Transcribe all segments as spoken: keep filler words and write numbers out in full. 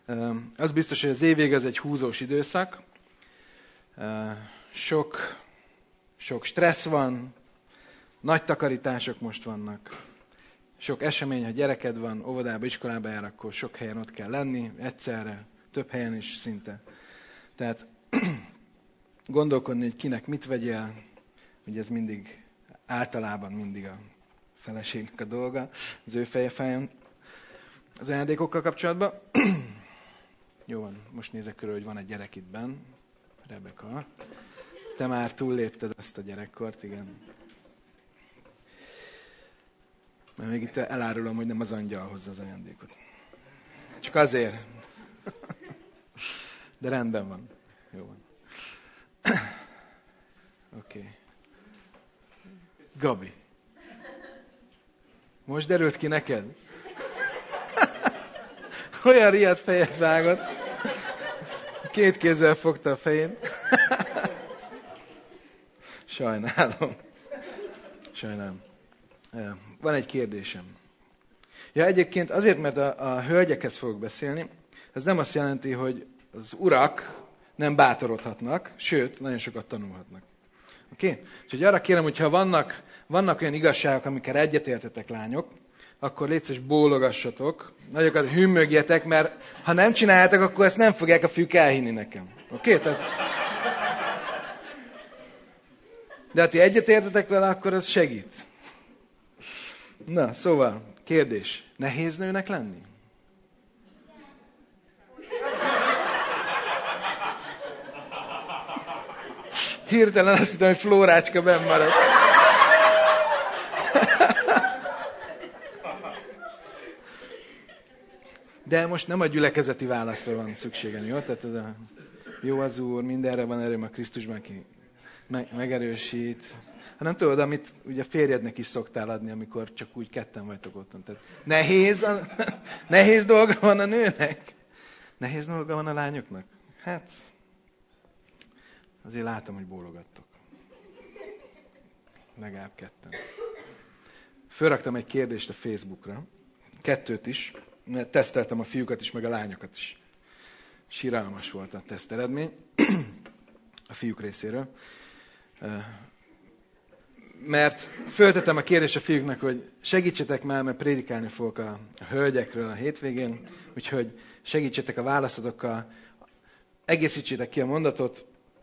Az biztos, hogy az évvég az egy húzós időszak. Sok, sok stressz van, nagy takarítások most vannak. Sok esemény, ha gyereked van, óvodába, iskolába jár, akkor sok helyen ott kell lenni, egyszerre, több helyen is szinte. Tehát gondolkodni, hogy kinek mit vegyél, hogy ez mindig, általában mindig a feleségnek a dolga, az ő feje fájjon az ajándékokkal kapcsolatban. Jó van, most nézek körül, hogy van egy gyerek itt benn. Rebeka, te már túllépted azt a gyerekkort, igen. Mert még itt elárulom, hogy nem az angyal hozza az ajándékot. Csak azért. De rendben van. Jó van. Oké. Okay. Gabi. Most derült ki neked? Olyan riadt fejet vágott. Két kézzel fogta a fején. Sajnálom. Sajnálom. Van egy kérdésem. Ja, egyébként azért, mert a, a hölgyekhez fogok beszélni, ez nem azt jelenti, hogy az urak nem bátorodhatnak, sőt, nagyon sokat tanulhatnak. Oké? Okay? Úgyhogy arra kérem, hogyha vannak, vannak olyan igazságok, amikkel egyetértetek, lányok, akkor légy szíves, bólogassatok, nagyokat hümmögjetek, mert ha nem csináljátok, akkor ezt nem fogják a fiúk elhinni nekem. Oké? Okay? Tehát... De ha ti egyetértetek vele, akkor ez segít. Na, szóval, kérdés. Nehéz nőnek lenni? Hirtelen azt hittem, hogy Flórácska benn maradt. De most nem a gyülekezeti válaszra van szükségem, jó? Tehát ez a jó az Úr, mindenre van erőm a Krisztusban, aki megerősít. Hanem tudod, amit ugye férjednek is szoktál adni, amikor csak úgy ketten vagytok otthon. Tehát nehéz, a, nehéz dolga van a nőnek? Nehéz dolga van a lányoknak? Hát, azért látom, hogy bólogattok. Legalább ketten. Fölraktam egy kérdést a Facebookra. Kettőt is. Mert teszteltem a fiúkat is, meg a lányokat is. Siralmas volt a teszt eredmény. A fiúk részéről. Mert föltettem a kérdést a fiúknak, hogy segítsetek már, mert prédikálni fogok a, a hölgyekről a hétvégén, úgyhogy segítsetek a válaszodokkal, egészítsétek ki a mondatot.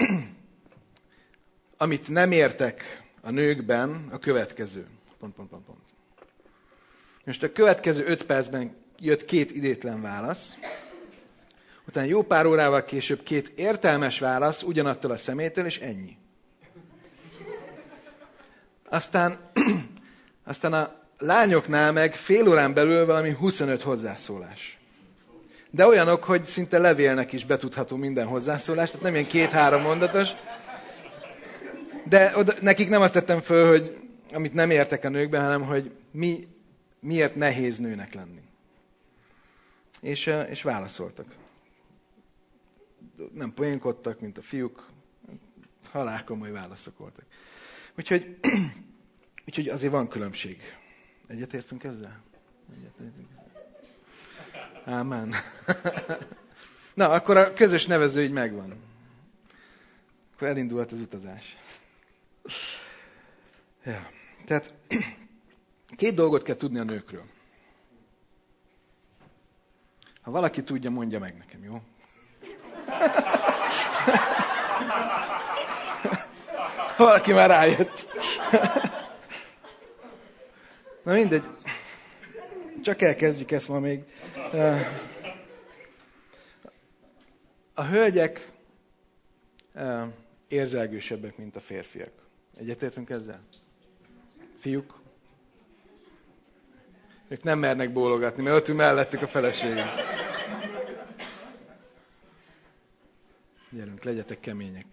Amit nem értek a nőkben, a következő. Pont, pont, pont, pont. Most a következő öt percben jött két idétlen válasz, utána jó pár órával később két értelmes válasz ugyanattól a szemétől, és ennyi. Aztán, aztán a lányoknál meg fél órán belül valami huszonöt hozzászólás. De olyanok, hogy szinte levélnek is betudható minden hozzászólás, tehát nem ilyen két-három mondatos. De oda, nekik nem azt tettem föl, hogy amit nem értek a nőkben, hanem hogy mi, miért nehéz nőnek lenni. És, és válaszoltak. Nem poénkodtak, mint a fiúk, halálkomoly válaszok voltak. Úgyhogy, úgyhogy azért van különbség. Egyetértünk ezzel? Egyetértünk ezzel? Ámen. Na, akkor a közös nevező így megvan. Akkor elindulhat az utazás. Ja. Tehát két dolgot kell tudni a nőkről. Ha valaki tudja, mondja meg nekem, jó? Valaki már rájött. Na mindegy. Csak elkezdjük ezt ma még. A hölgyek érzelgősebbek, mint a férfiak. Egyetértünk ezzel? Fiúk? Ők nem mernek bólogatni, mert ott ül mellettük a feleségem. Gyerünk, legyetek kemények.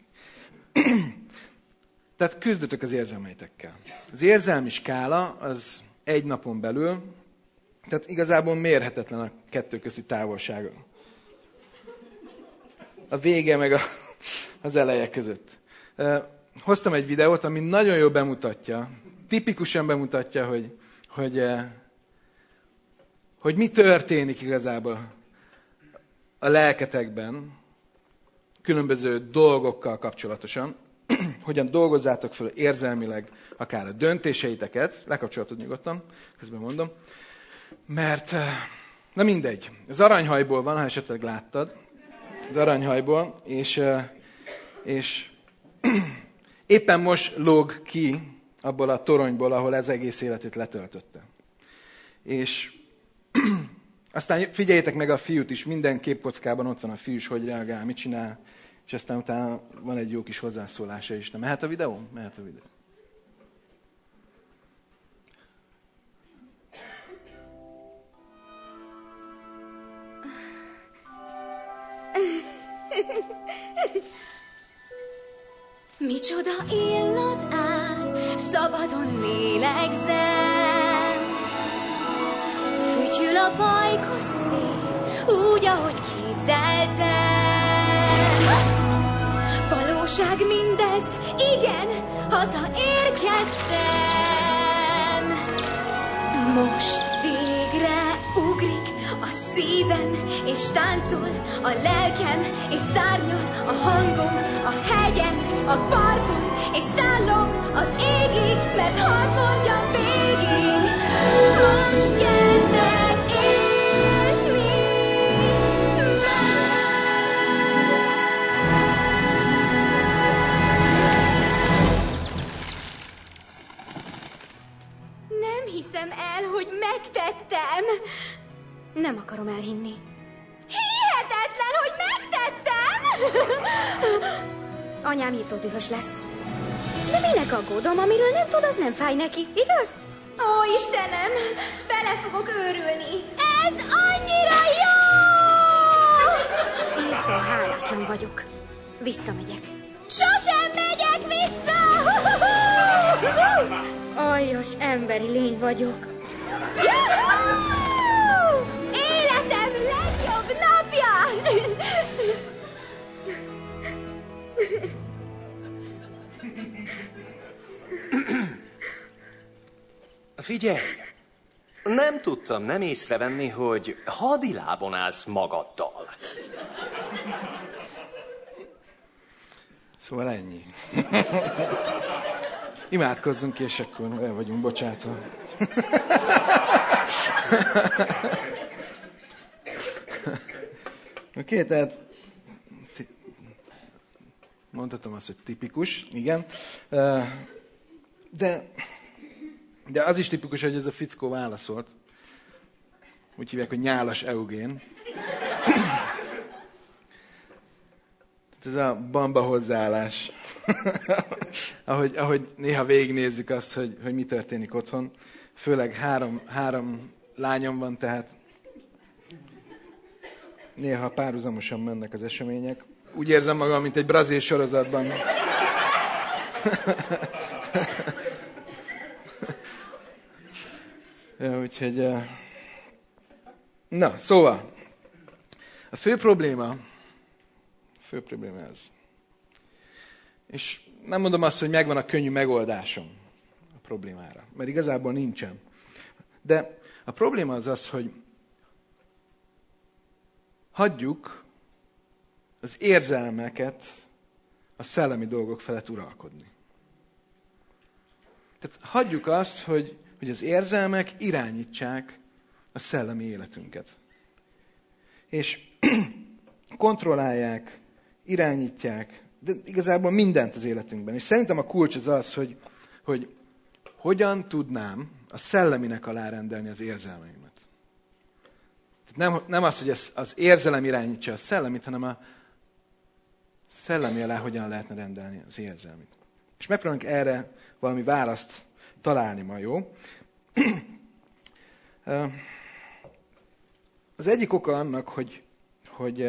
Tehát küzdötök az érzelmeitekkel. Az érzelmi skála az egy napon belül, tehát igazából mérhetetlen a kettő közti távolsága. A vége meg a, az eleje között. Hoztam egy videót, ami nagyon jól bemutatja, tipikusan bemutatja, hogy, hogy, hogy mi történik igazából a lelketekben különböző dolgokkal kapcsolatosan, hogyan dolgozzátok föl érzelmileg akár a döntéseiteket, lekapcsolatod nyugodtan, közben mondom, mert, na mindegy, az aranyhajból van, ha esetleg láttad, az aranyhajból, és, és éppen most lóg ki abból a toronyból, ahol ez egész életét letöltötte. És aztán figyeljétek meg a fiút is, minden képkockában ott van a fiú is, hogy reagál, mit csinál, és aztán utána van egy jó kis hozzászólása is. Na, mehet a videó? Mehet a videó. Micsoda illat áll, szabadon lélegzem. Fütyül a pajkos szél, úgy, ahogy képzeltem. Valóság mindez, igen, hazaérkeztem. Most végre ugrik a szívem, és táncol a lelkem, és szárnyal a hangom a hegyen, a parton, és szállok az égig, mert hadd mondjam végig. Most kezdek élni Nem hiszem el, hogy megtettem. Nem akarom elhinni. Hihetetlen, hogy megtettem! Anyám írtó dühös lesz. De minek aggódom, amiről nem tud, az nem fáj neki, igaz? Ó, Istenem, bele fogok őrülni. Ez annyira jó! Írtó hálátlan vagyok. Visszamegyek. Sosem megyek vissza! Aljas emberi lény vagyok. Életem legjobb napja! Figyelj! Nem tudtam nem észrevenni, hogy hadilábon állsz magaddal. Szóval ennyi. Imádkozzunk, és akkor el vagyunk bocsátva. Oké, okay, tehát mondhatom azt, hogy tipikus, igen. De, de az is tipikus, hogy ez a fickó válaszolt. Úgy hívják, hogy Nyálas Eugén. Ez a bamba hozzáállás. ahogy, ahogy néha végignézzük azt, hogy, hogy mi történik otthon. Főleg három, három lányom van, tehát néha párhuzamosan mennek az események. Úgy érzem magam, mint egy brazil sorozatban. Ja, úgyhogy... Na, szóval. A fő probléma... A fő probléma ez. És nem mondom azt, hogy megvan a könnyű megoldásom a problémára. Mert igazából nincsen. De a probléma az az, hogy hagyjuk az érzelmeket a szellemi dolgok felett uralkodni. Tehát hagyjuk azt, hogy, hogy az érzelmek irányítsák a szellemi életünket. És kontrollálják, irányítják, de igazából mindent az életünkben. És szerintem a kulcs az az, hogy, hogy hogyan tudnám a szelleminek alárendelni az érzelmeimet. Tehát nem, nem az, hogy ez, az érzelem irányítsa a szellemit, hanem a szellemi alá hogyan lehetne rendelni az érzelmit. És megpróbálunk erre valami választ találni ma, jó? Az egyik oka annak, hogy, hogy,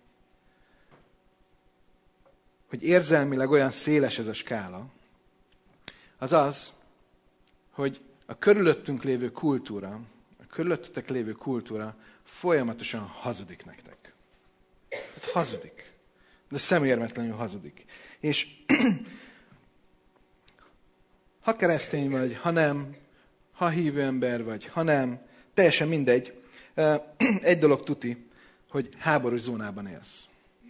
hogy érzelmileg olyan széles ez a skála, az az, hogy a körülöttünk lévő kultúra, a körülöttetek lévő kultúra folyamatosan hazudik nektek. Tehát hazudik. De szemérmetlenül hazudik. És ha keresztény vagy, ha nem, ha hívő ember vagy, ha nem, teljesen mindegy. Egy dolog tuti, hogy háborús zónában élsz.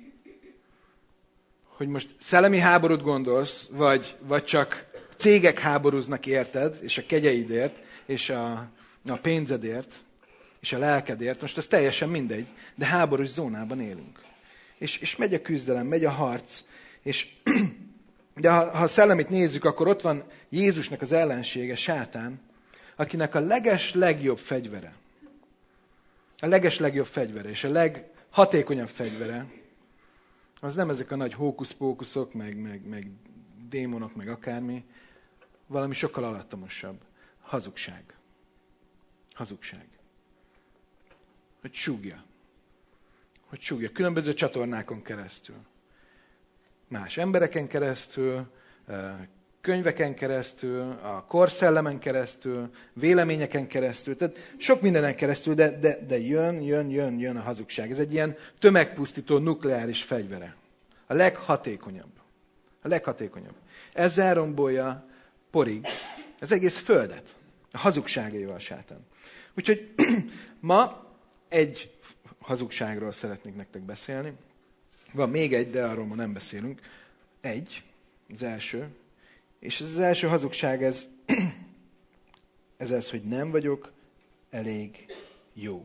Hogy most szellemi háborút gondolsz, vagy, vagy csak cégek háborúznak érted, és a kegyeidért, és a, a pénzedért, és a lelkedért, most ez teljesen mindegy, de háborús zónában élünk. És, és megy a küzdelem, megy a harc, és de ha, ha a szellemit nézzük, akkor ott van Jézusnak az ellensége, Sátán, akinek a leges legjobb fegyvere, a leges legjobb fegyvere, és a leghatékonyabb fegyvere, az nem ezek a nagy hókuszpókuszok, meg, meg, meg démonok, meg akármi, valami sokkal alattomosabb. Hazugság. Hazugság. Hogy súgja. Hogy súgja. Különböző csatornákon keresztül. Más embereken keresztül, könyveken keresztül, a korszellemen keresztül, véleményeken keresztül, tehát sok mindenen keresztül, de, de, de jön, jön, jön, jön a hazugság. Ez egy ilyen tömegpusztító nukleáris fegyvere. A leghatékonyabb. A leghatékonyabb. Ezzel rombolja porig az egész földet. A hazugságaival Sátán. Úgyhogy ma egy hazugságról szeretnék nektek beszélni. Van még egy, de arról ma nem beszélünk. Egy, az első. És ez az első hazugság, ez, ez az, hogy nem vagyok elég jó.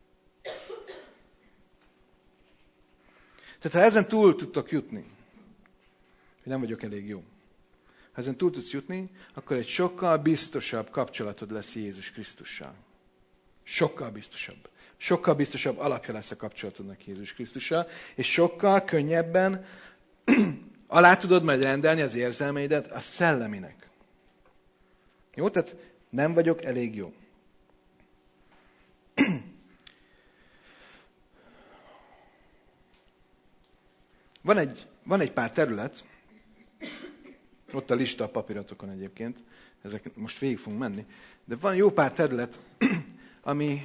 Tehát ha ezen túl tudtok jutni, hogy nem vagyok elég jó, ha ezen túl tudsz jutni, akkor egy sokkal biztosabb kapcsolatod lesz Jézus Krisztussal. Sokkal biztosabb. Sokkal biztosabb alapja lesz a kapcsolatodnak Jézus Krisztussal, és sokkal könnyebben alá tudod majd rendelni az érzelmeidet a szelleminek. Jó? Tehát nem vagyok elég jó. Van egy, van egy pár terület, ott a lista a papíratokon egyébként, ezek most végig fogunk menni, de van jó pár terület, ami,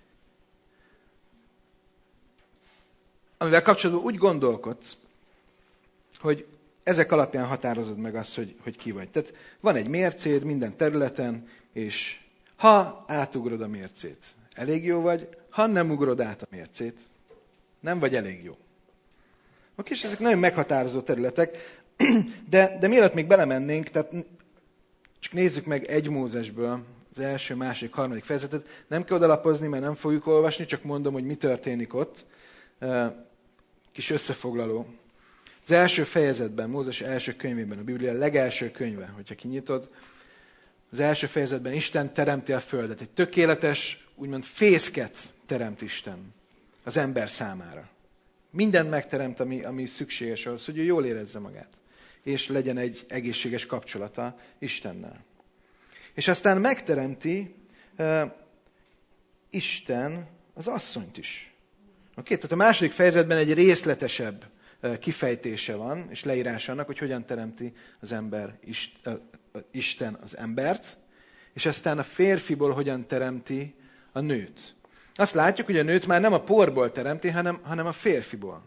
amivel kapcsolatban úgy gondolkodsz, hogy ezek alapján határozod meg azt, hogy, hogy ki vagy. Tehát van egy mércéd minden területen, és ha átugrod a mércét, elég jó vagy, ha nem ugrod át a mércét, nem vagy elég jó. Oké, és ezek nagyon meghatározó területek, de, de mielőtt még belemennénk, tehát csak nézzük meg egy Mózesből az első, második, harmadik fejezetet. Nem kell odalapozni, mert nem fogjuk olvasni, csak mondom, hogy mi történik ott. Kis összefoglaló. Az első fejezetben, Mózes első könyvében, a Biblia legelső könyve, hogyha kinyitod, az első fejezetben Isten teremti a földet. Egy tökéletes, úgymond fészket teremt Isten az ember számára. Mindent megteremt, ami, ami szükséges ahhoz, hogy ő jól érezze magát. És legyen egy egészséges kapcsolata Istennel. És aztán megteremti uh, Isten az asszonyt is. Oké? Tehát a második fejezetben egy részletesebb uh, kifejtése van, és leírás annak, hogy hogyan teremti az ember Isten, uh, Isten az embert, és aztán a férfiból hogyan teremti a nőt. Azt látjuk, hogy a nőt már nem a porból teremti, hanem, hanem a férfiból.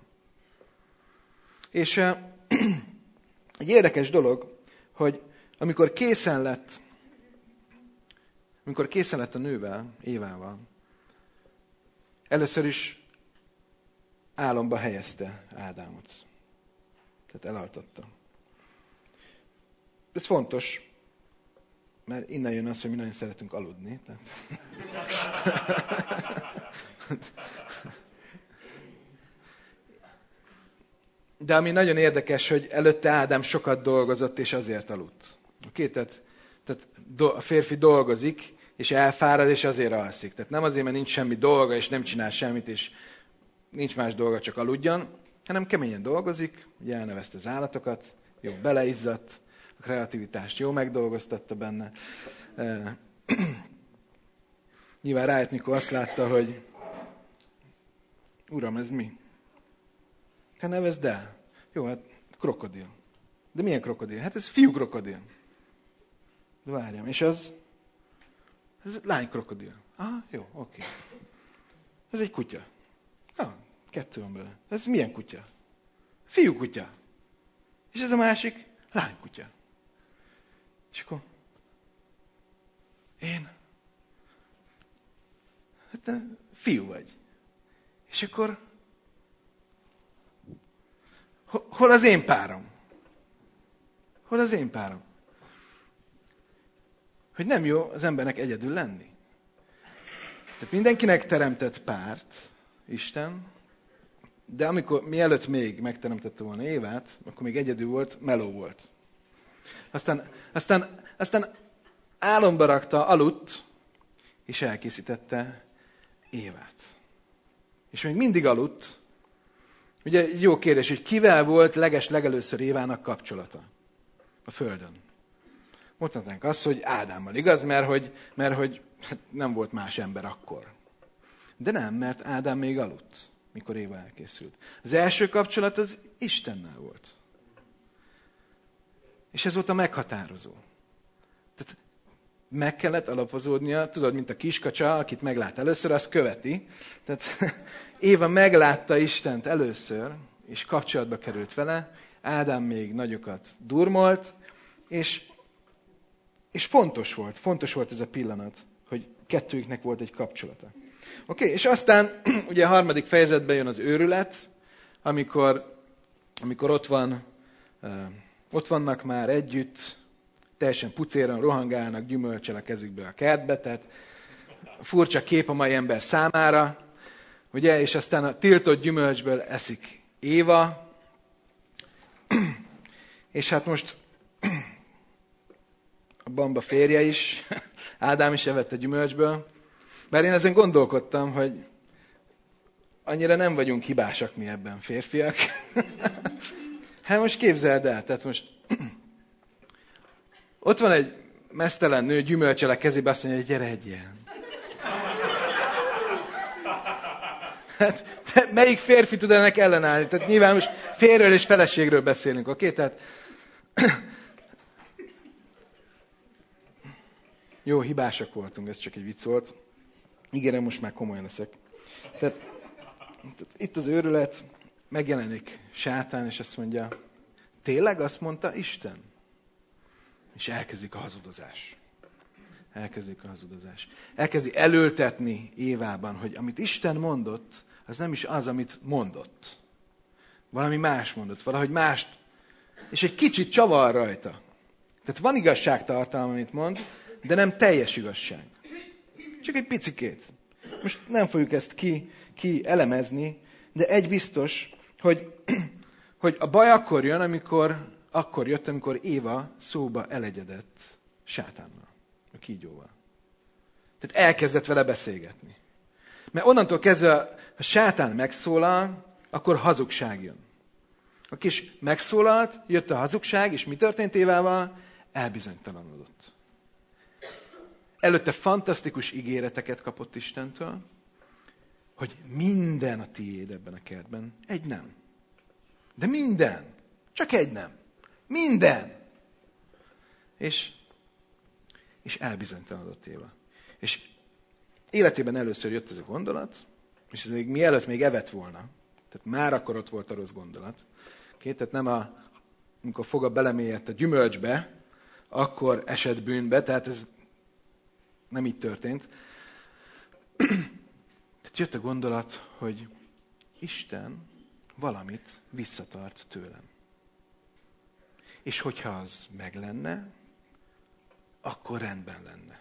És uh, egy érdekes dolog, hogy amikor készen lett, amikor készen lett a nővel, Évával, először is álomba helyezte Ádámot. Tehát elaltatta. Ez fontos, mert innen jön az, hogy mi nagyon szeretünk aludni. Tehát... De ami nagyon érdekes, hogy előtte Ádám sokat dolgozott, és azért aludt. Oké? Tehát, tehát a férfi dolgozik, és elfárad, és azért alszik. Tehát nem azért, mert nincs semmi dolga, és nem csinál semmit, és nincs más dolga, csak aludjon, hanem keményen dolgozik, ugye elnevezte az állatokat, jó beleizzadt, a kreativitást jó megdolgoztatta benne. Nyilván rájött, mikor azt látta, hogy Uram, ez mi? Te nevezd el. Jó, hát krokodil. De milyen krokodil? Hát ez fiú krokodil. De várjam, és az? Ez lány krokodil. Aha, jó, oké. Ez egy kutya. Ah, kettő van belőle. Ez milyen kutya? Fiú kutya. És ez a másik? Lány kutya. És akkor én? Hát te fiú vagy. És akkor Hol az én párom? Hol az én párom? Hogy nem jó az embernek egyedül lenni. Tehát mindenkinek teremtett párt Isten, de amikor mielőtt még megteremtette volna Évát, akkor még egyedül volt, meló volt. Aztán, aztán, aztán álomba rakta, aludt, és elkészítette Évát. És még mindig aludt. Ugye jó kérdés, hogy kivel volt leges legelőször Évának kapcsolata a Földön? Mondhatnánk azt, hogy Ádámmal, igaz? Mert hogy, mert hogy hát nem volt más ember akkor. De nem, mert Ádám még aludt, mikor Éva elkészült. Az első kapcsolat az Istennel volt. És ez volt a meghatározó. Tehát meg kellett alapozódnia, tudod, mint a kiskacsa, akit meglát először, azt követi. Tehát Éva meglátta Istent először, és kapcsolatba került vele. Ádám még nagyokat durmolt, és, és fontos volt, fontos volt ez a pillanat, hogy kettőjüknek volt egy kapcsolata. Oké, okay, és aztán ugye a harmadik fejezetben jön az őrület, amikor, amikor ott van, uh, ott vannak már együtt, teljesen pucéran rohangálnak, gyümölcsel a kezükbe a kertbe, tehát furcsa kép a mai ember számára, ugye, és aztán a tiltott gyümölcsből eszik Éva, és hát most a bamba férje is, Ádám is evett a gyümölcsből, bár én ezen gondolkodtam, hogy annyira nem vagyunk hibásak mi ebben, férfiak. Hát most képzeld el, tehát most ott van egy meztelen nő, gyümölcsel a kezébe, azt mondja, hogy gyere egyél. Hát melyik férfi tud ennek ellenállni? Tehát nyilván most férről és feleségről beszélünk, oké? Okay? Tehát jó, hibásak voltunk, ez csak egy vicc volt. Ígérem, most már komolyan leszek. Tehát, tehát itt az őrület, megjelenik sátán, és azt mondja, tényleg azt mondta Isten? És elkezdik a hazudozás. Elkezdik a hazudozás. Elkezdi elültetni Évában, hogy amit Isten mondott, az nem is az, amit mondott. Valami más mondott, valahogy mást. És egy kicsit csavar rajta. Tehát van igazságtartalma, amit mond, de nem teljes igazság. Csak egy picikét. Most nem fogjuk ezt ki, ki elemezni, de egy biztos, hogy, hogy a baj akkor jön, amikor, akkor jött, amikor Éva szóba elegyedett sátánnal, a kígyóval. Tehát elkezdett vele beszélgetni. Mert onnantól kezdve, ha sátán megszólal, akkor hazugság jön. A kis megszólalt, jött a hazugság, és mi történt Évával? Elbizonytalanodott. Előtte fantasztikus ígéreteket kapott Istentől, hogy minden a tiéd ebben a kertben. Egy nem. De minden. Csak egy nem. Minden. És, és elbizonytalanodott Éva. És életében először jött ez a gondolat, és ez még mielőtt még evett volna. Tehát már akkor ott volt a rossz gondolat. Okay? Tehát nem a, amikor foga belemélyedt a gyümölcsbe, akkor esett bűnbe, tehát ez nem így történt. Tehát jött a gondolat, hogy Isten valamit visszatart tőlem. És hogyha az meg lenne, akkor rendben lenne.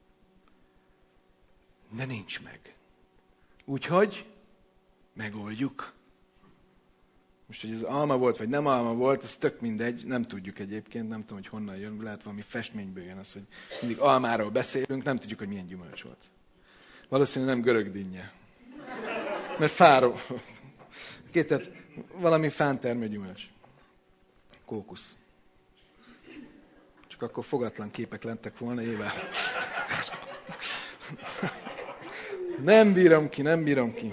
De nincs meg. Úgyhogy megoldjuk. Most, hogy ez alma volt, vagy nem alma volt, ez tök mindegy, nem tudjuk egyébként, nem tudom, hogy honnan jön, lehet valami festményből jön az, hogy mindig almáról beszélünk, nem tudjuk, hogy milyen gyümölcs volt. Valószínűleg nem görög dinnye. Mert fáró. Két, tehát valami fántermő gyümölcs. Kókusz. Csak akkor fogatlan képek lettek volna Évával. Nem bírom ki, nem bírom ki.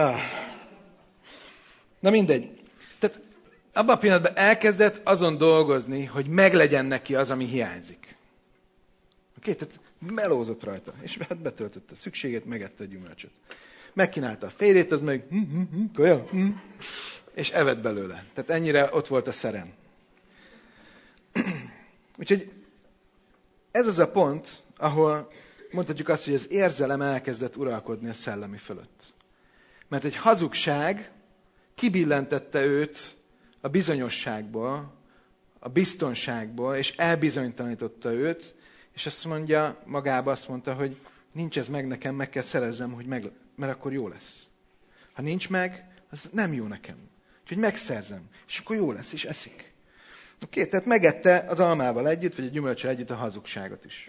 Na mindegy. Tehát abban a pillanatban elkezdett azon dolgozni, hogy meglegyen neki az, ami hiányzik. Oké, tehát melózott rajta, és hát betöltötte a szükségét, megette a gyümölcsöt. Megkínálta a férjét, az meg hm, hm, hm, kaja, hm, és evett belőle. Tehát ennyire ott volt a szerem. Úgyhogy ez az a pont, ahol mondhatjuk azt, hogy az érzelem elkezdett uralkodni a szellemi fölött. Mert egy hazugság kibillentette őt a bizonyosságból, a biztonságból, és elbizonytalanította őt, és azt mondja, magába azt mondta, hogy nincs ez meg nekem, meg kell szerezzem, hogy meg, mert akkor jó lesz. Ha nincs meg, az nem jó nekem. Úgyhogy megszerzem, és akkor jó lesz, és eszik. Oké, okay, tehát megette az almával együtt, vagy a gyümölcsel együtt a hazugságot is.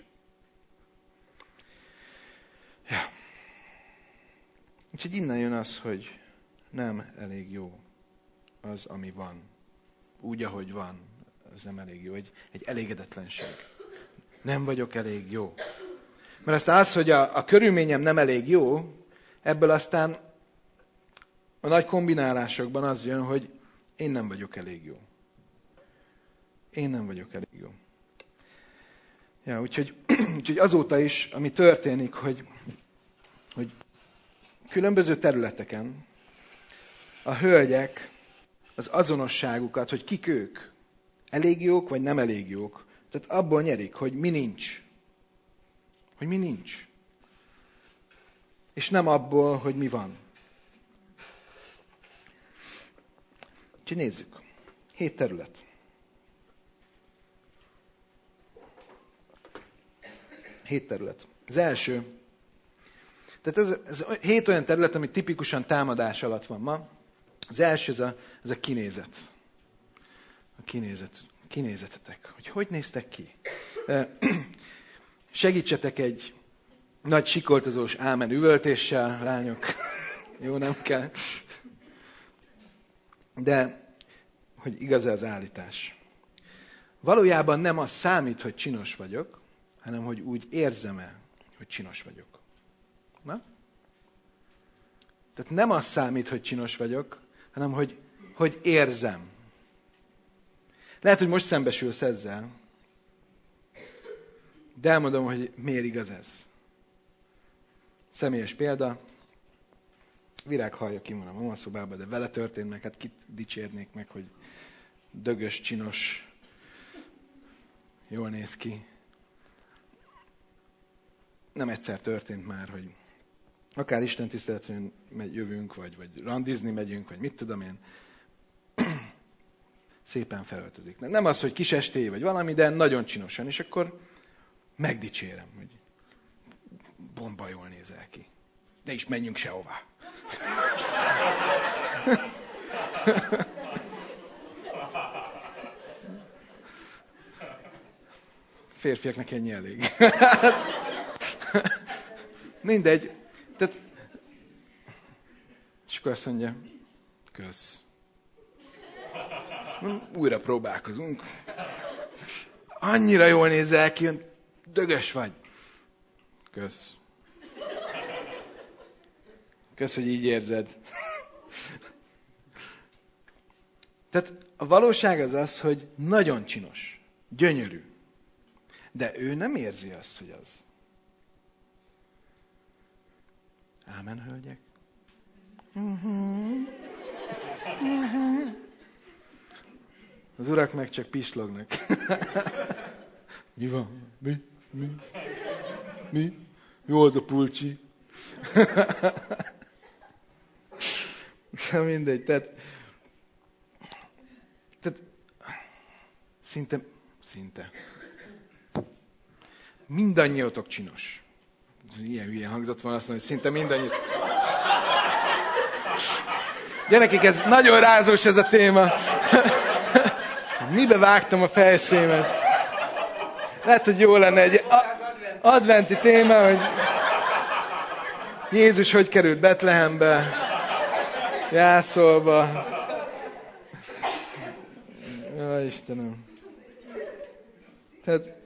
Ja. Úgyhogy innen jön az, hogy nem elég jó az, ami van. Úgy, ahogy van, az nem elég jó. Egy, egy elégedetlenség. Nem vagyok elég jó. Mert aztán az, hogy a, a körülményem nem elég jó, ebből aztán a nagy kombinálásokban az jön, hogy én nem vagyok elég jó. Én nem vagyok elég jó. Ja, úgyhogy, úgyhogy azóta is, ami történik, hogy, hogy különböző területeken a hölgyek az azonosságukat, hogy kik ők, elég jók vagy nem elég jók, tehát abból nyerik, hogy mi nincs. Hogy mi nincs. És nem abból, hogy mi van. Úgyhogy nézzük. Hét terület. Hét terület. Az első. Tehát ez, ez hét olyan terület, ami tipikusan támadás alatt van ma. Az első, ez a, ez a kinézet. A kinézet. Kinézetetek. Hogy hogy néztek ki? Segítsetek egy nagy sikoltozós ámen üvöltéssel, lányok. Jó, nem kell. De, hogy igaz-e az állítás? Valójában nem az számít, hogy csinos vagyok, hanem hogy úgy érzem-e, hogy csinos vagyok. Na? Tehát nem az számít, hogy csinos vagyok, hanem hogy, hogy érzem. Lehet, hogy most szembesülsz ezzel, de elmondom, hogy miért igaz ez. Személyes példa. Virág hallja ki van a mamaszobába, de vele történt meg, hát kit dicsérnék meg, hogy dögös, csinos, jól néz ki. Nem egyszer történt már, hogy akár istentiszteletre megy, jövünk, vagy, vagy randizni megyünk, vagy mit tudom én, szépen felöltözik. Nem az, hogy kis estély vagy valami, de nagyon csinosan, és akkor megdicsérem, hogy bomba jól nézel ki. Ne is menjünk sehová. Férfiaknak ennyi elég. Mindegy. Tehát, és akkor azt mondja, kösz. Újra próbálkozunk. Annyira jól nézel ki, dögös vagy. Kösz. Kösz, hogy így érzed. Tehát a valóság az az, hogy nagyon csinos, gyönyörű. De ő nem érzi azt, hogy az. Ámen, hölgyek? Uh-huh. Uh-huh. Az urak meg csak pislognak. Mi van? Mi? Mi? Mi? Jó az a pulcsi. Mindegy, tehát, tehát szinte, szinte mindannyiótok csinos. Ilyen hülye hangzott van azt mondani, hogy szinte mindannyiótok. Gyerekek, ez nagyon rázós ez a téma. Mibe vágtam a fejszémet? Lehet, hogy jó lenne egy adventi téma, hogy Jézus hogy került Betlehembe, Jászolba. Jaj, Istenem. Tehát,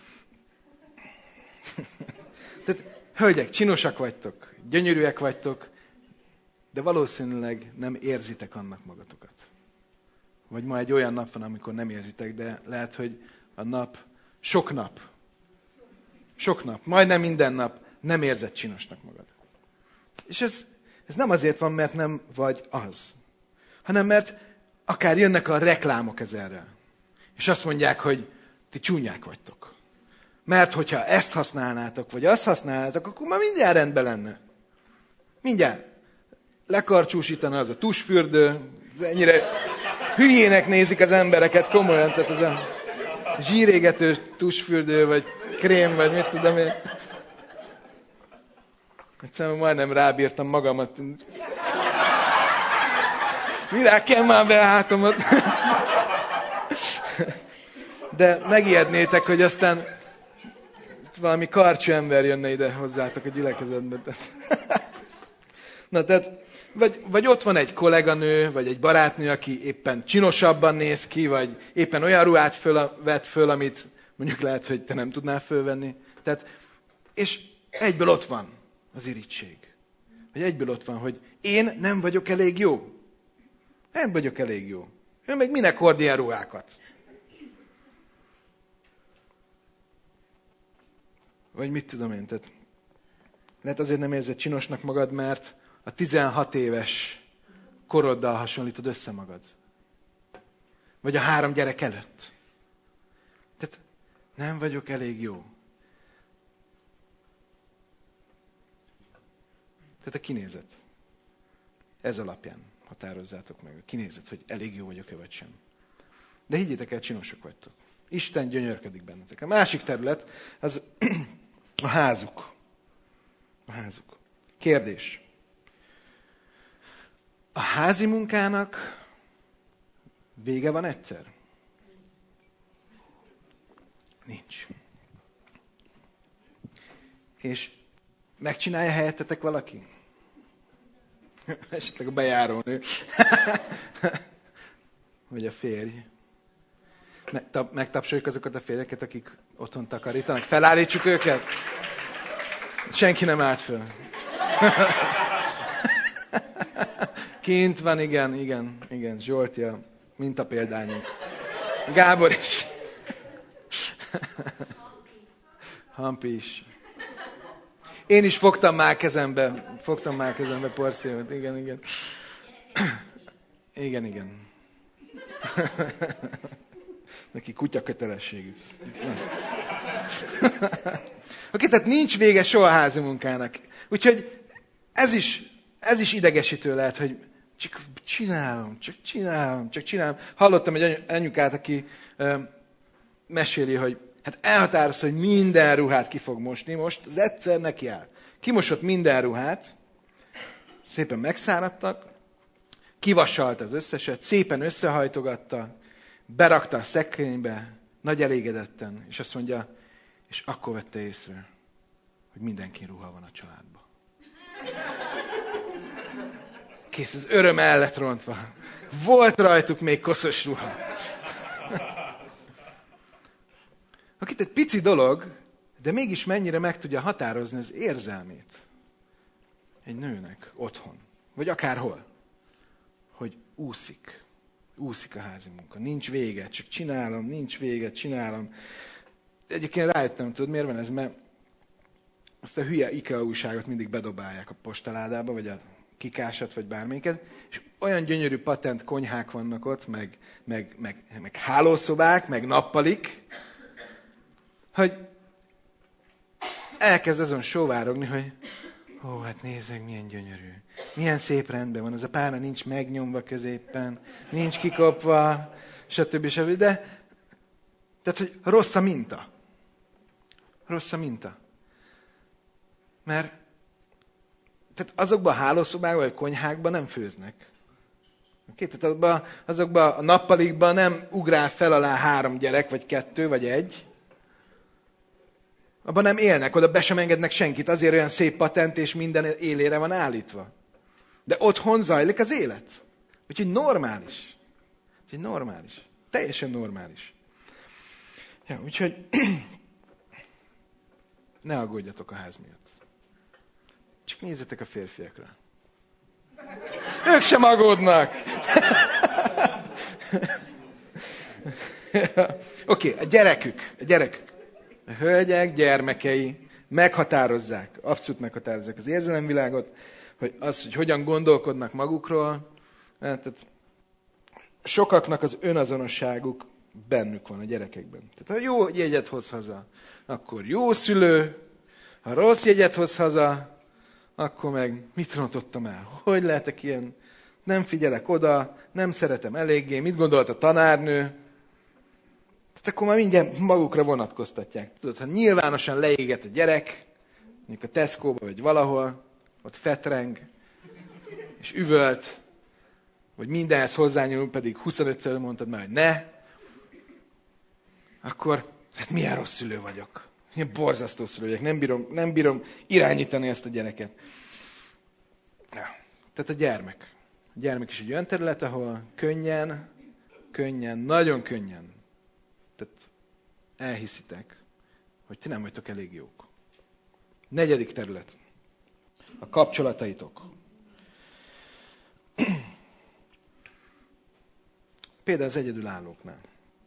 tehát, hölgyek, csinosak vagytok, gyönyörűek vagytok, de valószínűleg nem érzitek annak magatokat. Vagy ma egy olyan nap van, amikor nem érzitek, de lehet, hogy a nap, sok nap, sok nap, majdnem minden nap nem érzed csinosnak magad. És ez, ez nem azért van, mert nem vagy az, hanem mert akár jönnek a reklámok ezerrel. És azt mondják, hogy ti csúnyák vagytok. Mert hogyha ezt használnátok, vagy azt használnátok, akkor már mindjárt rendben lenne. Mindjárt. Lekarcsúsítana az a tusfürdő, ennyire, hülyének nézik az embereket, komolyan. Tehát ez a zsírégető tusfürdő, vagy krém, vagy mit tudom én. Egyszerűen majdnem rábírtam magamat. Virág, kell már be a hátamat. De megijednétek, hogy aztán valami karcsú ember jönne ide hozzátok a gyülekezetbe. Na, tehát, vagy, vagy ott van egy kolléganő, vagy egy barátnő, aki éppen csinosabban néz ki, vagy éppen olyan ruhát föl, vett föl, amit mondjuk lehet, hogy te nem tudnál fölvenni. Tehát, és egyből ott van az irigység. Vagy egyből ott van, hogy én nem vagyok elég jó. Nem vagyok elég jó. Ő meg minek hord ilyen ruhákat? Vagy mit tudom én, tehát lehet azért nem érzed csinosnak magad, mert a tizenhat éves koroddal hasonlítod össze magad. Vagy a három gyerek előtt. Tehát nem vagyok elég jó. Tehát a kinézet. Ez alapján határozzátok meg. A kinézet, hogy elég jó vagyok-e vagy sem. De higgyétek el, csinosok vagytok. Isten gyönyörködik bennetek. A másik terület az a házuk. A házuk. Kérdés. A házi munkának vége van egyszer? Nincs. És megcsinálja helyettetek valaki? Esetleg a bejárónő. Vagy a férj. Megtapsoljuk azokat a férjeket, akik otthon takarítanak. Felállítsuk őket. Senki nem állt föl. Kint van, igen, igen, igen. Zsolti a mintapéldányunk. Gábor is. Hampi is. Én is fogtam már kezembe, fogtam már kezembe porszívót. Igen, igen. Igen, igen. Neki kutya kötelességük. Oké, tehát nincs vége soha a házi munkának. Úgyhogy ez is, ez is idegesítő lehet, hogy csak csinálom, csak csinálom, csak csinálom. Hallottam egy anyukát, aki ö, meséli, hogy hát elhatározta, hogy minden ruhát ki fog mosni, most az egyszer neki áll. Kimosott minden ruhát, szépen megszáradtak, kivasalta az összeset, szépen összehajtogatta, berakta a szekrénybe, nagy elégedetten, és azt mondja, és akkor vette észre, hogy mindenkin ruha van a családban. Kész, az öröm el lett rontva. Volt rajtuk még koszos ruha. Akit egy pici dolog, de mégis mennyire meg tudja határozni az érzelmét egy nőnek otthon, vagy akárhol, hogy úszik. Úszik a házi munka. Nincs vége, csak csinálom, nincs vége, csinálom. Egyébként rájöttem, tudod, miért van ez? Mert azt a hülye IKEA újságot mindig bedobálják a postaládába, vagy a kikásat, vagy bármelyiket, és olyan gyönyörű patent konyhák vannak ott, meg, meg, meg, meg hálószobák, meg nappalik, hogy elkezd azon sóvárogni, hogy ó, hát nézd meg, milyen gyönyörű. Milyen szép rendben van. Az a párna nincs megnyomva középen, nincs kikopva, stb. stb. De, tehát, hogy rossz a minta. Rossz a minta. Mert tehát azokban a hálószobákban, vagy konyhákban nem főznek. Okay? Tehát azokban, azokban a nappalikban nem ugrál fel alá három gyerek, vagy kettő, vagy egy. Abban nem élnek, oda be sem engednek senkit, azért olyan szép patent, és minden élére van állítva. De otthon zajlik az élet. Úgyhogy normális. Úgyhogy normális. Teljesen normális. Ja, úgyhogy ne aggódjatok a ház miatt. Csak nézzetek a férfiakra. Ők sem aggódnak. Oké, okay, a gyerekük, a gyerekük. A hölgyek, gyermekei meghatározzák, abszolút meghatározzák az érzelemvilágot, hogy az, hogy hogyan gondolkodnak magukról. Tehát sokaknak az önazonosságuk bennük van a gyerekekben. Tehát ha jó jegyet hoz haza, akkor jó szülő, ha rossz jegyet hoz haza, akkor meg mit rontottam el? Hogy lehetek ilyen nem figyelek oda, nem szeretem eléggé, mit gondolt a tanárnő? Tehát akkor már mindjárt magukra vonatkoztatják. Tudod, ha nyilvánosan leéget a gyerek, mondjuk a Tesco-ba vagy valahol, ott fetreng, és üvölt, vagy mindenhez hozzányúl, pedig huszonötször mondtad már, hogy ne, akkor hát milyen rossz szülő vagyok. Milyen borzasztó szülő vagyok. Nem bírom, nem bírom irányítani ezt a gyereket. Ja. Tehát a gyermek. A gyermek is egy olyan terület, ahol könnyen, könnyen, nagyon könnyen, tehát elhiszitek, hogy ti nem vagytok elég jók. Negyedik terület. A kapcsolataitok. Például az egyedülállóknál.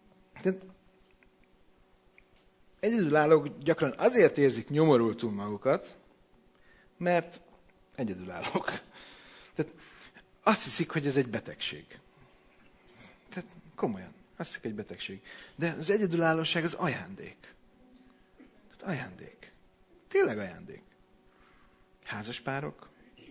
Egyedülállók gyakran azért érzik nyomorultul magukat, mert egyedülállók. Tehát azt hiszik, hogy ez egy betegség. Tehát komolyan, azt hiszik, egy betegség. De az egyedülállóság az ajándék. Tehát ajándék. Tényleg ajándék. Házaspárok.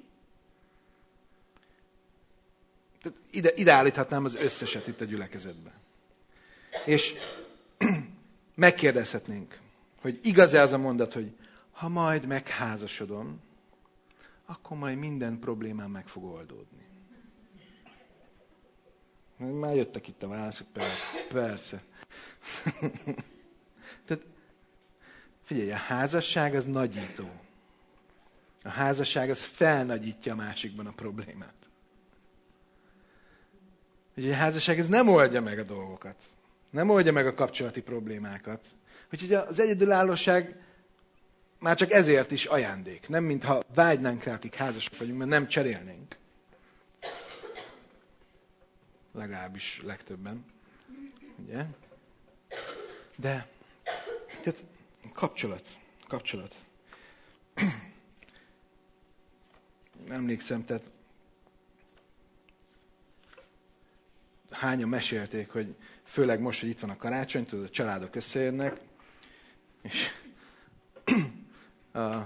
Tehát ide, ide állíthatnám az összeset itt a gyülekezetben. És megkérdezhetnénk, hogy igaz-e az a mondat, hogy ha majd megházasodom, akkor majd minden problémám meg fog oldódni. Már jöttek itt a válaszok, persze. persze. Tehát figyelj, a házasság az nagyító. A házasság az felnagyítja a másikban a problémát. Úgyhogy a házasság ez nem oldja meg a dolgokat. Nem oldja meg a kapcsolati problémákat. Úgyhogy az egyedülállóság már csak ezért is ajándék. Nem mintha vágynánk rá, akik házasok vagyunk, mert nem cserélnénk. Legalábbis legtöbben. Ugye? De, tehát kapcsolat. Kapcsolat. Emlékszem, tehát hányan mesélték, hogy főleg most, hogy itt van a karácsony, tudod, a családok összejönnek, és a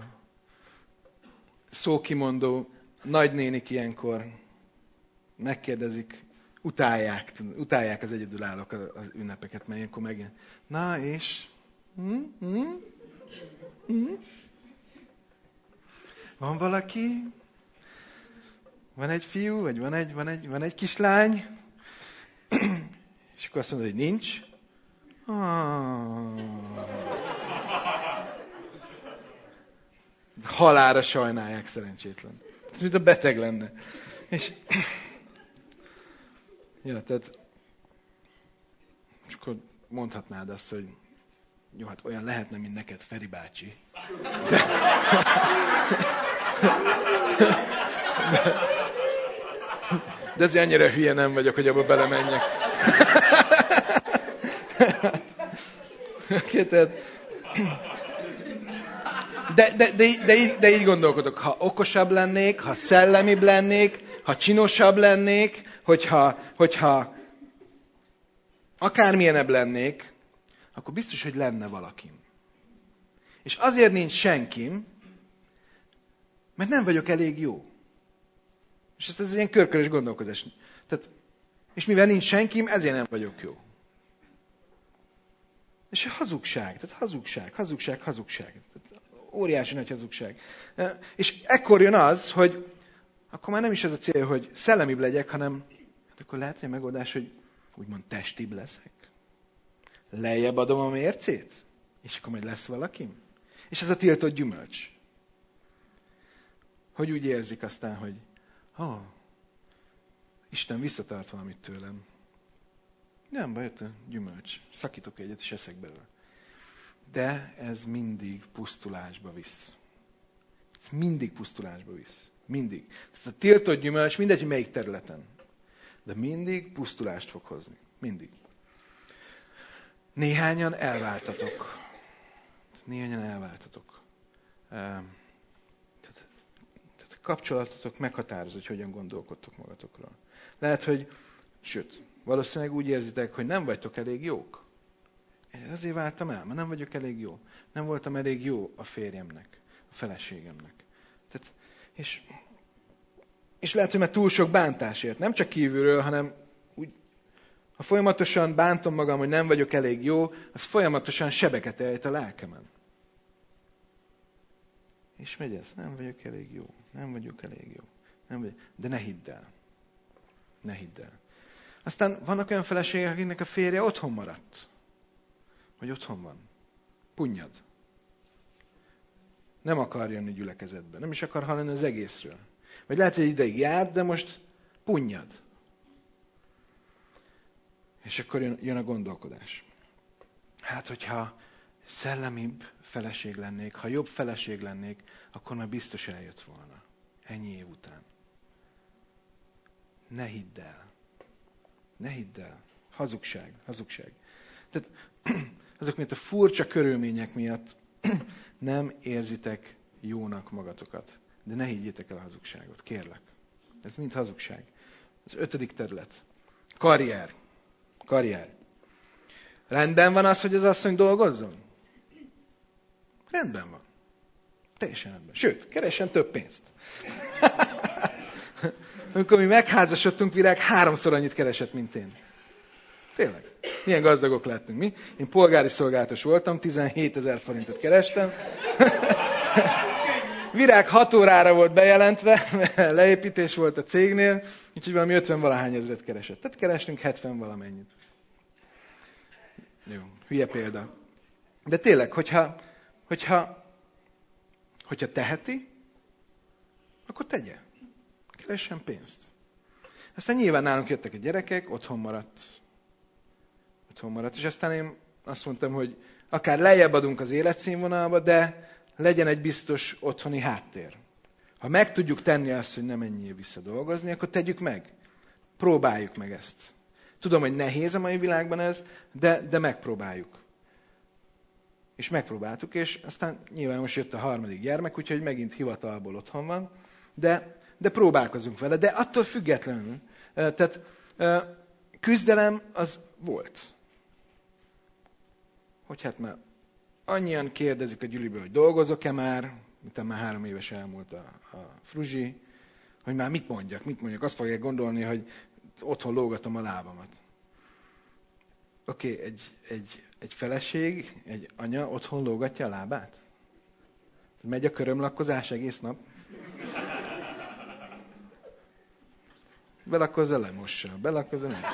szókimondó nagynénik ilyenkor megkérdezik, utálják, utálják az egyedülállók az ünnepeket, mert ilyenkor megint, na és? Hm? Hm? Hm? Van valaki? Van egy fiú, vagy van egy, van egy, van egy kislány? És akkor azt mondod, hogy nincs. Ah. Halálra sajnálják, szerencsétlen. Ez mint a beteg lenne. És, ja, tehát, és akkor mondhatnád azt, hogy jó, hát olyan lehetne, mint neked, Feri bácsi. De, de azért annyira hülye nem vagyok, hogy abba belemenjek. De, de, de, de, így, de így gondolkodok, ha okosabb lennék, ha szellemibb lennék, ha csinosabb lennék, hogyha, hogyha akármilyenebb lennék, akkor biztos, hogy lenne valakim. És azért nincs senkim, mert nem vagyok elég jó. És ez, ez ilyen körkörös gondolkozás. Tehát, és mivel nincs senkim, ezért nem vagyok jó. És a hazugság, tehát hazugság, hazugság, hazugság. Tehát óriási nagy hazugság. És ekkor jön az, hogy akkor már nem is ez a cél, hogy szellemibb legyek, hanem hát akkor lehet, hogy a megoldás, hogy úgymond testibb leszek. Lejjebb adom a mércét, és akkor majd lesz valakim. És ez a tiltott gyümölcs. Hogy úgy érzik aztán, hogy oh, Isten visszatart valamit tőlem. Nem baj, jött a gyümölcs. Szakítok egyet, és eszek belőle. De ez mindig pusztulásba visz. Ez mindig pusztulásba visz. Mindig. Tehát a tiltott gyümölcs, mindegy, hogy melyik területen. De mindig pusztulást fog hozni. Mindig. Néhányan elváltatok. Néhányan elváltatok. Tehát, tehát a kapcsolatotok meghatározó, hogy hogyan gondolkodtok magatokról. Lehet, hogy, sőt, valószínűleg úgy érzitek, hogy nem vagytok elég jók. Ezért váltam el, mert nem vagyok elég jó. Nem voltam elég jó a férjemnek, a feleségemnek. Tehát, és És lehet, hogy már túl sok bántásért. Nem csak kívülről, hanem úgy, ha folyamatosan bántom magam, hogy nem vagyok elég jó, az folyamatosan sebeket ejt a lelkemen. És megy ez, nem vagyok elég jó, nem vagyok elég jó. Nem vagyok. De ne hidd el. Ne hidd el. Aztán vannak olyan feleségek, akiknek a férje otthon maradt. Vagy otthon van. Punnyad. Nem akar jönni gyülekezetbe. Nem is akar hallani az egészről. Vagy lehet, hogy egy ideig járt, de most punnyad. És akkor jön, jön a gondolkodás. Hát, hogyha szellemibb feleség lennék, ha jobb feleség lennék, akkor már biztos eljött volna. Ennyi év után. Ne hidd el. Ne hidd el. Hazugság, hazugság. Tehát azok miatt a furcsa körülmények miatt nem érzitek jónak magatokat. De ne higgyétek el a hazugságot, kérlek. Ez mind hazugság. Az ötödik terület. Karrier. Karrier. Rendben van az, hogy az asszony dolgozzon? Rendben van. Teljesen rendben. Sőt, keressen több pénzt. Amikor mi megházasodtunk, Virág háromszor annyit keresett, mint én. Tényleg. Milyen gazdagok lettünk mi. Én polgári szolgálatos voltam, tizenhétezer forintot kerestem. Virág hat órára volt bejelentve, leépítés volt a cégnél, úgyhogy valami ötven-valahány ezret keresett. Tehát kerestünk hetven valamennyit. Jó, hülye példa. De tényleg, hogyha, hogyha, hogyha teheti, akkor tegye. Keressen pénzt. Aztán nyilván nálunk jöttek a gyerekek, otthon maradt. Otthon maradt. És aztán én azt mondtam, hogy akár lejjebb adunk az életszínvonalba, de legyen egy biztos otthoni háttér. Ha meg tudjuk tenni azt, hogy nem menjél vissza dolgozni, akkor tegyük meg. Próbáljuk meg ezt. Tudom, hogy nehéz a mai világban ez, de, de megpróbáljuk. És megpróbáltuk, és aztán nyilván most jött a harmadik gyermek, úgyhogy megint hivatalból otthon van, de, de próbálkozunk vele. De attól függetlenül, tehát küzdelem az volt. Hogy hát már annyian kérdezik a gyűliből, hogy dolgozok-e már, miután már három éves elmúlt a, a fruzsi, hogy már mit mondjak, mit mondjak. Azt fogják gondolni, hogy otthon lógatom a lábamat. Oké, okay, egy, egy, egy feleség, egy anya otthon lógatja a lábát? Megy a körömlakkozás egész nap? Belakkozza, lemossa. Belakkozza, lemossa.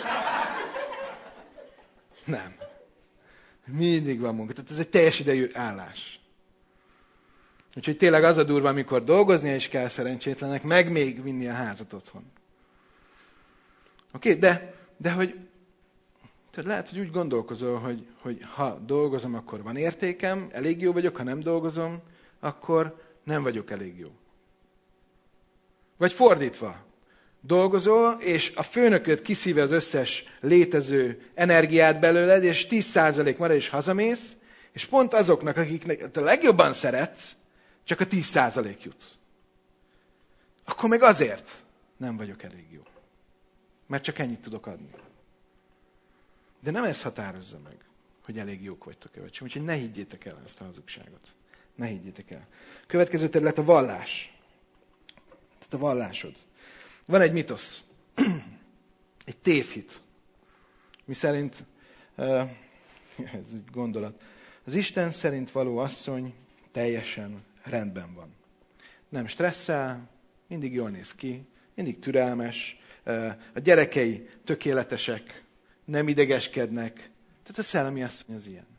Nem. Mindig van munka. Tehát ez egy teljes idejű állás. Úgyhogy tényleg az a durva, amikor dolgoznia is kell szerencsétlenek, meg még vinni a házat otthon. Oké, okay, de, de hogy tehát lehet, hogy úgy gondolkozol, hogy, hogy ha dolgozom, akkor van értékem, elég jó vagyok, ha nem dolgozom, akkor nem vagyok elég jó. Vagy fordítva. Dolgozol, és a főnököd kiszívja az összes létező energiát belőled, és tíz százalék marad, és hazamész, és pont azoknak, akiknek a legjobban szeretsz, csak a tíz százalék jut. Akkor meg azért nem vagyok elég jó. Mert csak ennyit tudok adni. De nem ez határozza meg, hogy elég jók vagytok-e vagy sem. Úgyhogy ne higgyétek el ezt a hazugságot. Ne higgyétek el. Következő terület a vallás. Tehát a vallásod. Van egy mitosz. Egy tévhit. Mi szerint, uh, ez egy gondolat, az Isten szerint való asszony teljesen rendben van. Nem stresszel, mindig jól néz ki, mindig türelmes, uh, a gyerekei tökéletesek, nem idegeskednek. Tehát a szellemi asszony az ilyen.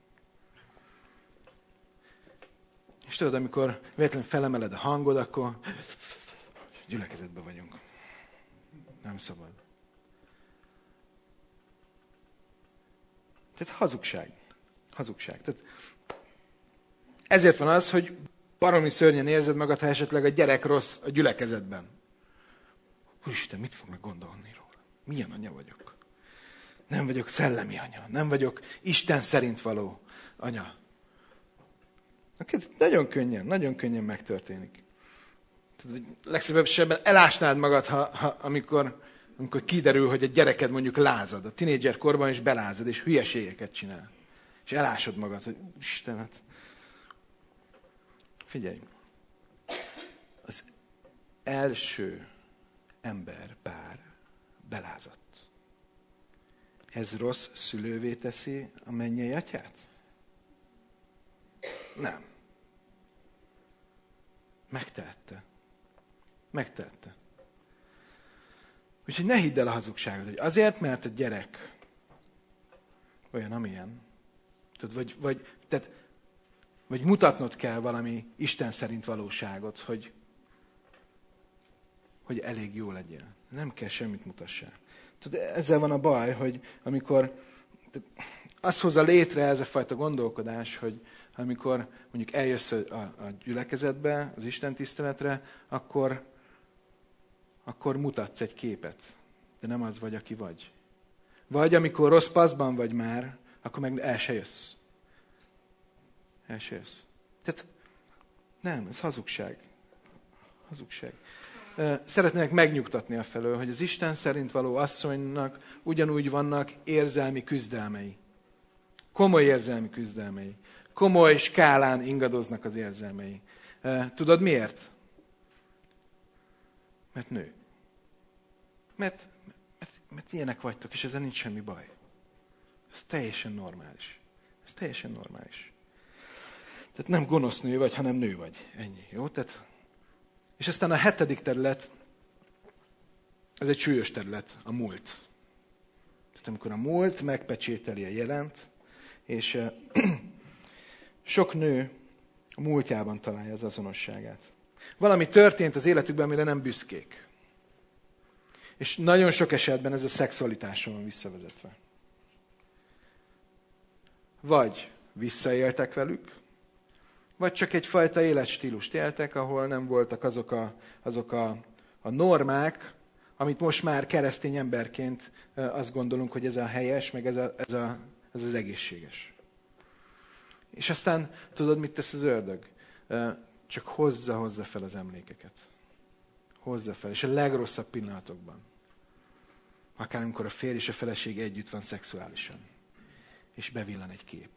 És tudod, amikor véletlenül felemeled a hangod, akkor gyülekezetben vagyunk. Nem szabad. Tehát hazugság. Hazugság. Tehát ezért van az, hogy baromi szörnyen érzed magad, ha esetleg a gyerek rossz a gyülekezetben. Úristen, mit fognak gondolni róla? Milyen anya vagyok? Nem vagyok szellemi anya. Nem vagyok Isten szerint való anya. Nagyon könnyen, nagyon könnyen megtörténik. Legszívesebben elásnád magad, ha, ha, amikor, amikor kiderül, hogy a gyereked mondjuk lázad. A tinédzser korban is belázad, és hülyeségeket csinál. És elásod magad, hogy Isten, hát... Figyelj! Az első ember, pár belázadt. Ez rossz szülővé teszi a mennyei atyát? Nem. Megtehette. Megtehette. Úgyhogy ne hidd el a hazugságot, hogy azért, mert a gyerek olyan, amilyen. Tudod, vagy, vagy, tehát, vagy mutatnod kell valami Isten szerint valóságot, hogy, hogy elég jó legyél. Nem kell semmit mutassál. Tudod, ezzel van a baj, hogy amikor az hozza létre ez a fajta gondolkodás, hogy amikor mondjuk eljössz a, a gyülekezetbe, az Isten tiszteletre, akkor, akkor mutatsz egy képet, de nem az vagy, aki vagy. Vagy amikor rossz paszban vagy már, akkor meg el se jössz. El se jössz. Tehát nem, ez hazugság. Hazugság. Szeretnék megnyugtatni afelől, hogy az Isten szerint való asszonynak ugyanúgy vannak érzelmi küzdelmei. Komoly érzelmi küzdelmei. Komoly skálán ingadoznak az érzelmei. Tudod miért? Mert nő. Mert, mert, mert ilyenek vagytok, és ezzel nincs semmi baj. Ez teljesen normális. Ez teljesen normális. Tehát nem gonosz nő vagy, hanem nő vagy. Ennyi. Jó? Tehát, és aztán a hetedik terület, ez egy súlyos terület, a múlt. Tehát amikor a múlt megpecsételi a jelent, és uh, sok nő a múltjában találja az azonosságát. Valami történt az életükben, amire nem büszkék. És nagyon sok esetben ez a szexualitásra van visszavezetve. Vagy visszaéltek velük, vagy csak egyfajta életstílust éltek, ahol nem voltak azok a, azok a, a normák, amit most már keresztény emberként azt gondolunk, hogy ez a helyes, meg ez, a, ez, a, ez az egészséges. És aztán tudod, mit tesz az ördög? Csak hozza, hozza fel az emlékeket. Hozza fel. És a legrosszabb pillanatokban. Akár amikor a férj és a feleség együtt van szexuálisan. És bevillan egy kép.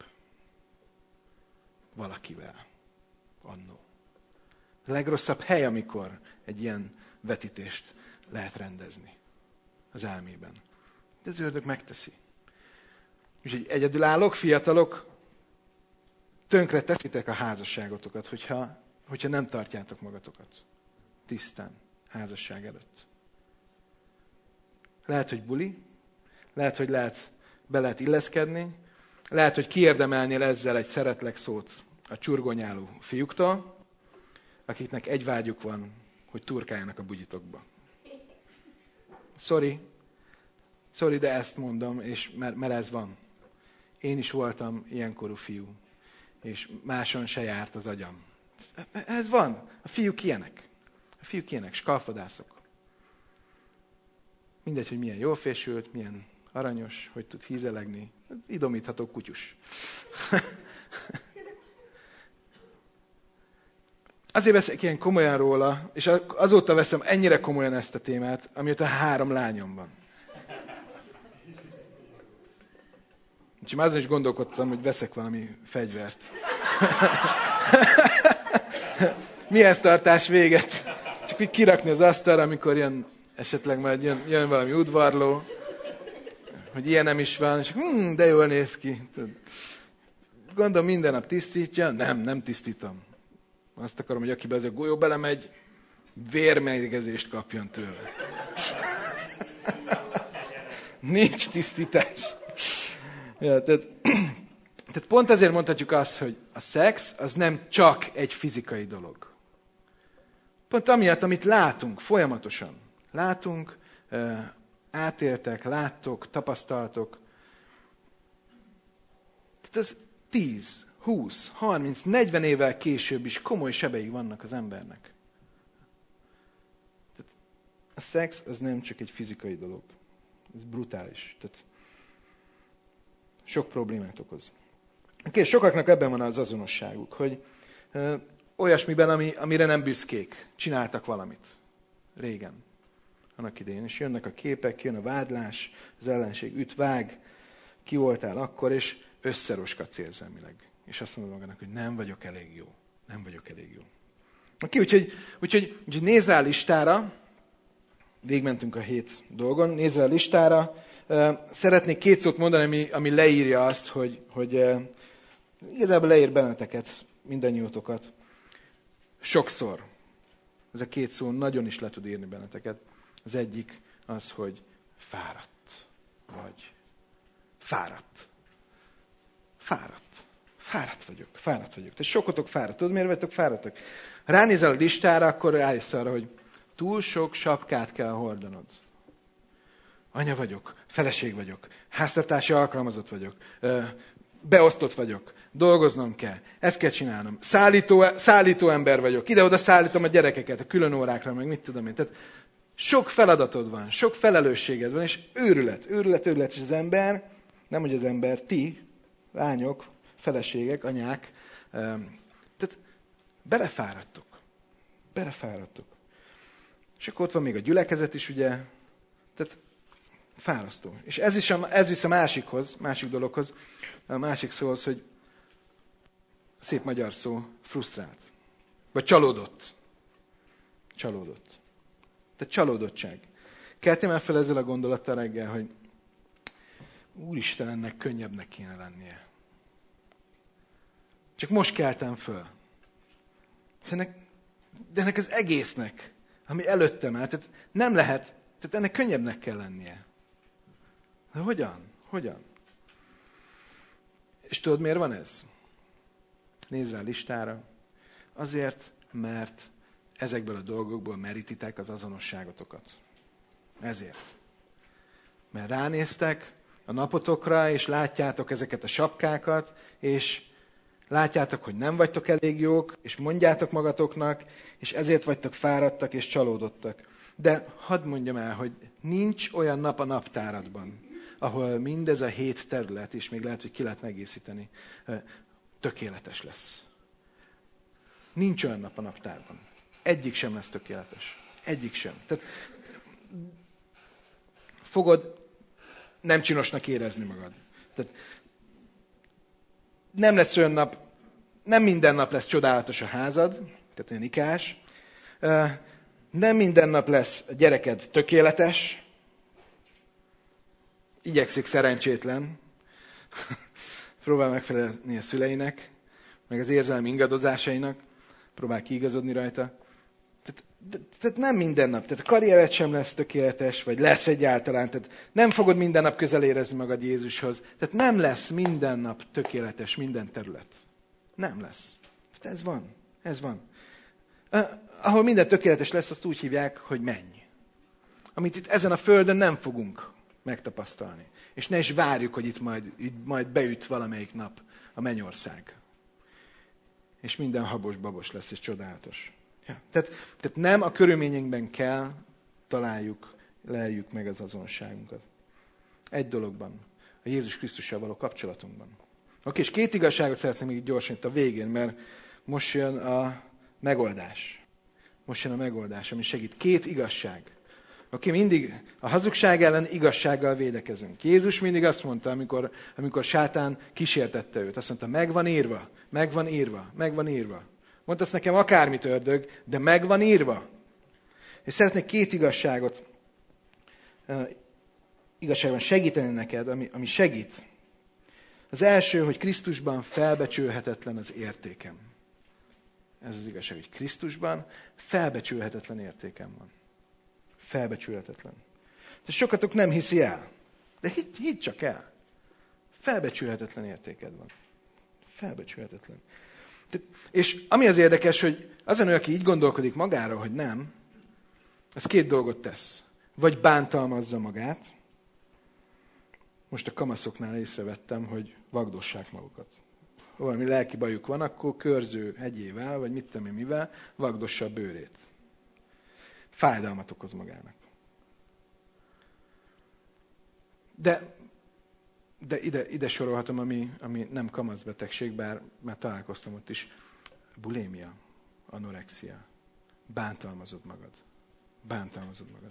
Valakivel. Annó. A legrosszabb hely, amikor egy ilyen vetítést lehet rendezni. Az elmében. De az ördög megteszi. Úgyhogy egyedülállók, fiatalok, tönkre teszitek a házasságotokat, hogyha, hogyha nem tartjátok magatokat tisztán házasság előtt. Lehet, hogy buli, lehet, hogy lehet, be lehet illeszkedni, lehet, hogy kiérdemelnél ezzel egy szeretlek szót a csurgonyáló fiúktól, akiknek egy vágyuk van, hogy turkáljanak a bugyitokba. Sorry, sorry, de ezt mondom, és mert, mert ez van. Én is voltam ilyenkorú fiú, és máson se járt az agyam. Ez van. A fiúk ilyenek. A fiúk ilyenek, skalfadászok. Mindegy, hogy milyen jól fésült, milyen aranyos, hogy tud hízelegni. Idomítható kutyus. Azért veszek ilyen komolyan róla, és azóta veszem ennyire komolyan ezt a témát, amióta három lányom van. Úgyhogy már azon is gondolkodtam, hogy veszek valami fegyvert. Mihez tartás véget? Csak úgy kirakni az asztalra, amikor jön, esetleg majd jön, jön valami udvarló, hogy ilyen nem is van, és hm, de jól néz ki. Gondolom minden nap tisztítja? Nem, nem tisztítom. Azt akarom, hogy akibe az a golyó belemegy, vérmérgezést kapjon tőle. Nincs tisztítás. Ja, tehát, tehát pont ezért mondhatjuk azt, hogy a szex az nem csak egy fizikai dolog. Pont amiatt, amit látunk folyamatosan. Látunk, átéltek, láttok, tapasztaltok. Tehát ez tíz, húsz, harminc, negyven évvel később is komoly sebei vannak az embernek. Tehát a szex az nem csak egy fizikai dolog. Ez brutális. Tehát sok problémát okoz. Okay, sokaknak ebben van az azonosságuk, hogy ö, olyasmiben, ami, amire nem büszkék, csináltak valamit. Régen. Annak idején. És jönnek a képek, jön a vádlás, az ellenség üt, vág, ki voltál akkor, és összeroskadsz érzelmileg. És azt mondod magának, hogy nem vagyok elég jó. Nem vagyok elég jó. Okay, úgyhogy, úgyhogy, úgyhogy nézz rá a listára, végigmentünk a hét dolgon. Nézve a listára, szeretnék két szót mondani, ami, ami leírja azt, hogy, hogy igazából leír benneteket, mindannyiótokat. Sokszor. Ez a két szó nagyon is le tud írni benneteket. Az egyik az, hogy fáradt vagy. Fáradt. Fáradt. Fáradt vagyok. Fáradt vagyok. Te sokatok fáradt. Tudod, miért vagytok fáradtak? Ha ránézel a listára, akkor rájössz arra, hogy túl sok sapkát kell hordanod. Anya vagyok, feleség vagyok, háztartási alkalmazott vagyok, beosztott vagyok, dolgoznom kell, ezt kell csinálnom, szállító, szállító ember vagyok, ide-oda szállítom a gyerekeket a külön órákra, meg mit tudom én. Tehát sok feladatod van, sok felelősséged van, és őrület, őrület, őrület, és az ember, nem hogy az ember, ti, lányok, feleségek, anyák, tehát belefáradtok, belefáradtok. És akkor ott van még a gyülekezet is, ugye, tehát fárasztó. És ez, is a, ez visz a másikhoz, másik dologhoz, a másik szóhoz, hogy szép magyar szó, frusztrált. Vagy csalódott. Csalódott. Tehát csalódottság. Keltem el fel ezzel a gondolattal reggel, hogy Úristen, ennek könnyebbnek kéne lennie. Csak most keltem föl. De ennek, de ennek az egésznek, ami előttem áll, tehát nem lehet, tehát ennek könnyebbnek kell lennie. De hogyan? Hogyan? És tudod, miért van ez? Nézz rá a listára. Azért, mert ezekből a dolgokból merítitek az azonosságotokat. Ezért. Mert ránéztek a napotokra, és látjátok ezeket a sapkákat, és látjátok, hogy nem vagytok elég jók, és mondjátok magatoknak, és ezért vagytok fáradtak és csalódottak. De hadd mondjam el, hogy nincs olyan nap a naptáradban, ahol mindez a hét terület, és még lehet, hogy ki lehetne egészíteni, tökéletes lesz. Nincs olyan nap a naptárban. Egyik sem lesz tökéletes. Egyik sem. Tehát fogod nem csinosnak érezni magad. Tehát nem lesz olyan nap, nem minden nap lesz csodálatos a házad, tehát olyan ikás. Nem minden nap lesz a gyereked tökéletes. Igyekszik szerencsétlen. Próbál megfelelni a szüleinek, meg az érzelmi ingadozásainak. Próbál kiigazodni rajta. Tehát, de, tehát nem minden nap. Tehát a karriered sem lesz tökéletes, vagy lesz egyáltalán. Tehát nem fogod minden nap közel érezni magad Jézushoz. Tehát nem lesz minden nap tökéletes minden terület. Nem lesz. Tehát ez van. Ez van. Uh, ahol minden tökéletes lesz, azt úgy hívják, hogy menny. Amit itt ezen a földön nem fogunk megtapasztalni. És ne is várjuk, hogy itt majd, itt majd beüt valamelyik nap a mennyország. És minden habos-babos lesz, és csodálatos. Ja. Tehát, tehát nem a körülményeinkben kell találjuk, leljük meg az azonosságunkat. Egy dologban, a Jézus Krisztussal való kapcsolatunkban. Oké, és két igazságot szeretném még gyorsan itt a végén, mert most jön a megoldás. Most jön a megoldás, ami segít. Két igazság. Oké, mindig a hazugság ellen igazsággal védekezünk. Jézus mindig azt mondta, amikor, amikor sátán kísértette őt. Azt mondta, meg van írva, meg van írva, meg van írva. Mondta azt nekem akármit ördög, de meg van írva. És szeretnék két igazságot, uh, igazságban segíteni neked, ami, ami segít. Az első, hogy Krisztusban felbecsülhetetlen az értékem. Ez az igazság, hogy Krisztusban felbecsülhetetlen értékem van. Felbecsülhetetlen. De sokatok nem hiszi el. De hidd, hidd csak el. Felbecsülhetetlen értéked van. Felbecsülhetetlen. És ami az érdekes, hogy az a nő, aki így gondolkodik magáról, hogy nem, az két dolgot tesz. Vagy bántalmazza magát. Most a kamaszoknál észrevettem, hogy vagdossák magukat. Ha valami lelki bajuk van, akkor körző hegyével, vagy mit tudom én mivel, vagdossa a bőrét. Fájdalmat okoz magának. De, de ide, ide sorolhatom, ami, ami nem kamaszbetegség, bár már találkoztam ott is. Bulémia, anorexia. Bántalmazod magad. Bántalmazod magad.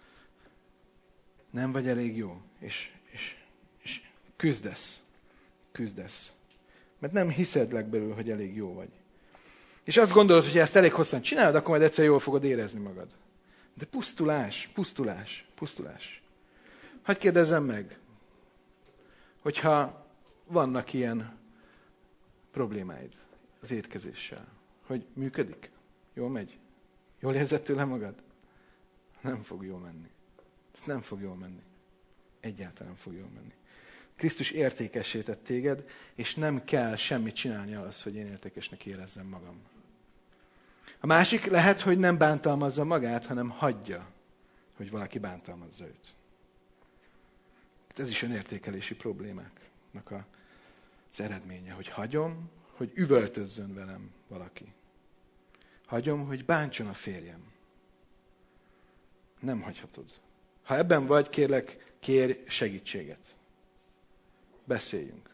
Nem vagy elég jó, és, és, és küzdesz. Küzdesz. Mert nem hiszed legbelül, hogy elég jó vagy. És azt gondolod, hogy ezt elég hosszan csinálod, akkor majd egyszer jól fogod érezni magad. De pusztulás, pusztulás, pusztulás. Hadd kérdezzem meg, hogyha vannak ilyen problémáid az étkezéssel, hogy működik? Jól megy? Jól érzed tőle magad? Nem fog jól menni. Ez nem fog jól menni. Egyáltalán nem fog jól menni. Krisztus értékessé tett téged, és nem kell semmit csinálni ahhoz, hogy én értékesnek érezzem magam. A másik lehet, hogy nem bántalmazza magát, hanem hagyja, hogy valaki bántalmazza őt. Ez is önértékelési problémáknak a, az eredménye, hogy hagyom, hogy üvöltözzön velem valaki. Hagyom, hogy bántson a férjem. Nem hagyhatod. Ha ebben vagy, kérlek, kérj segítséget. Beszéljünk.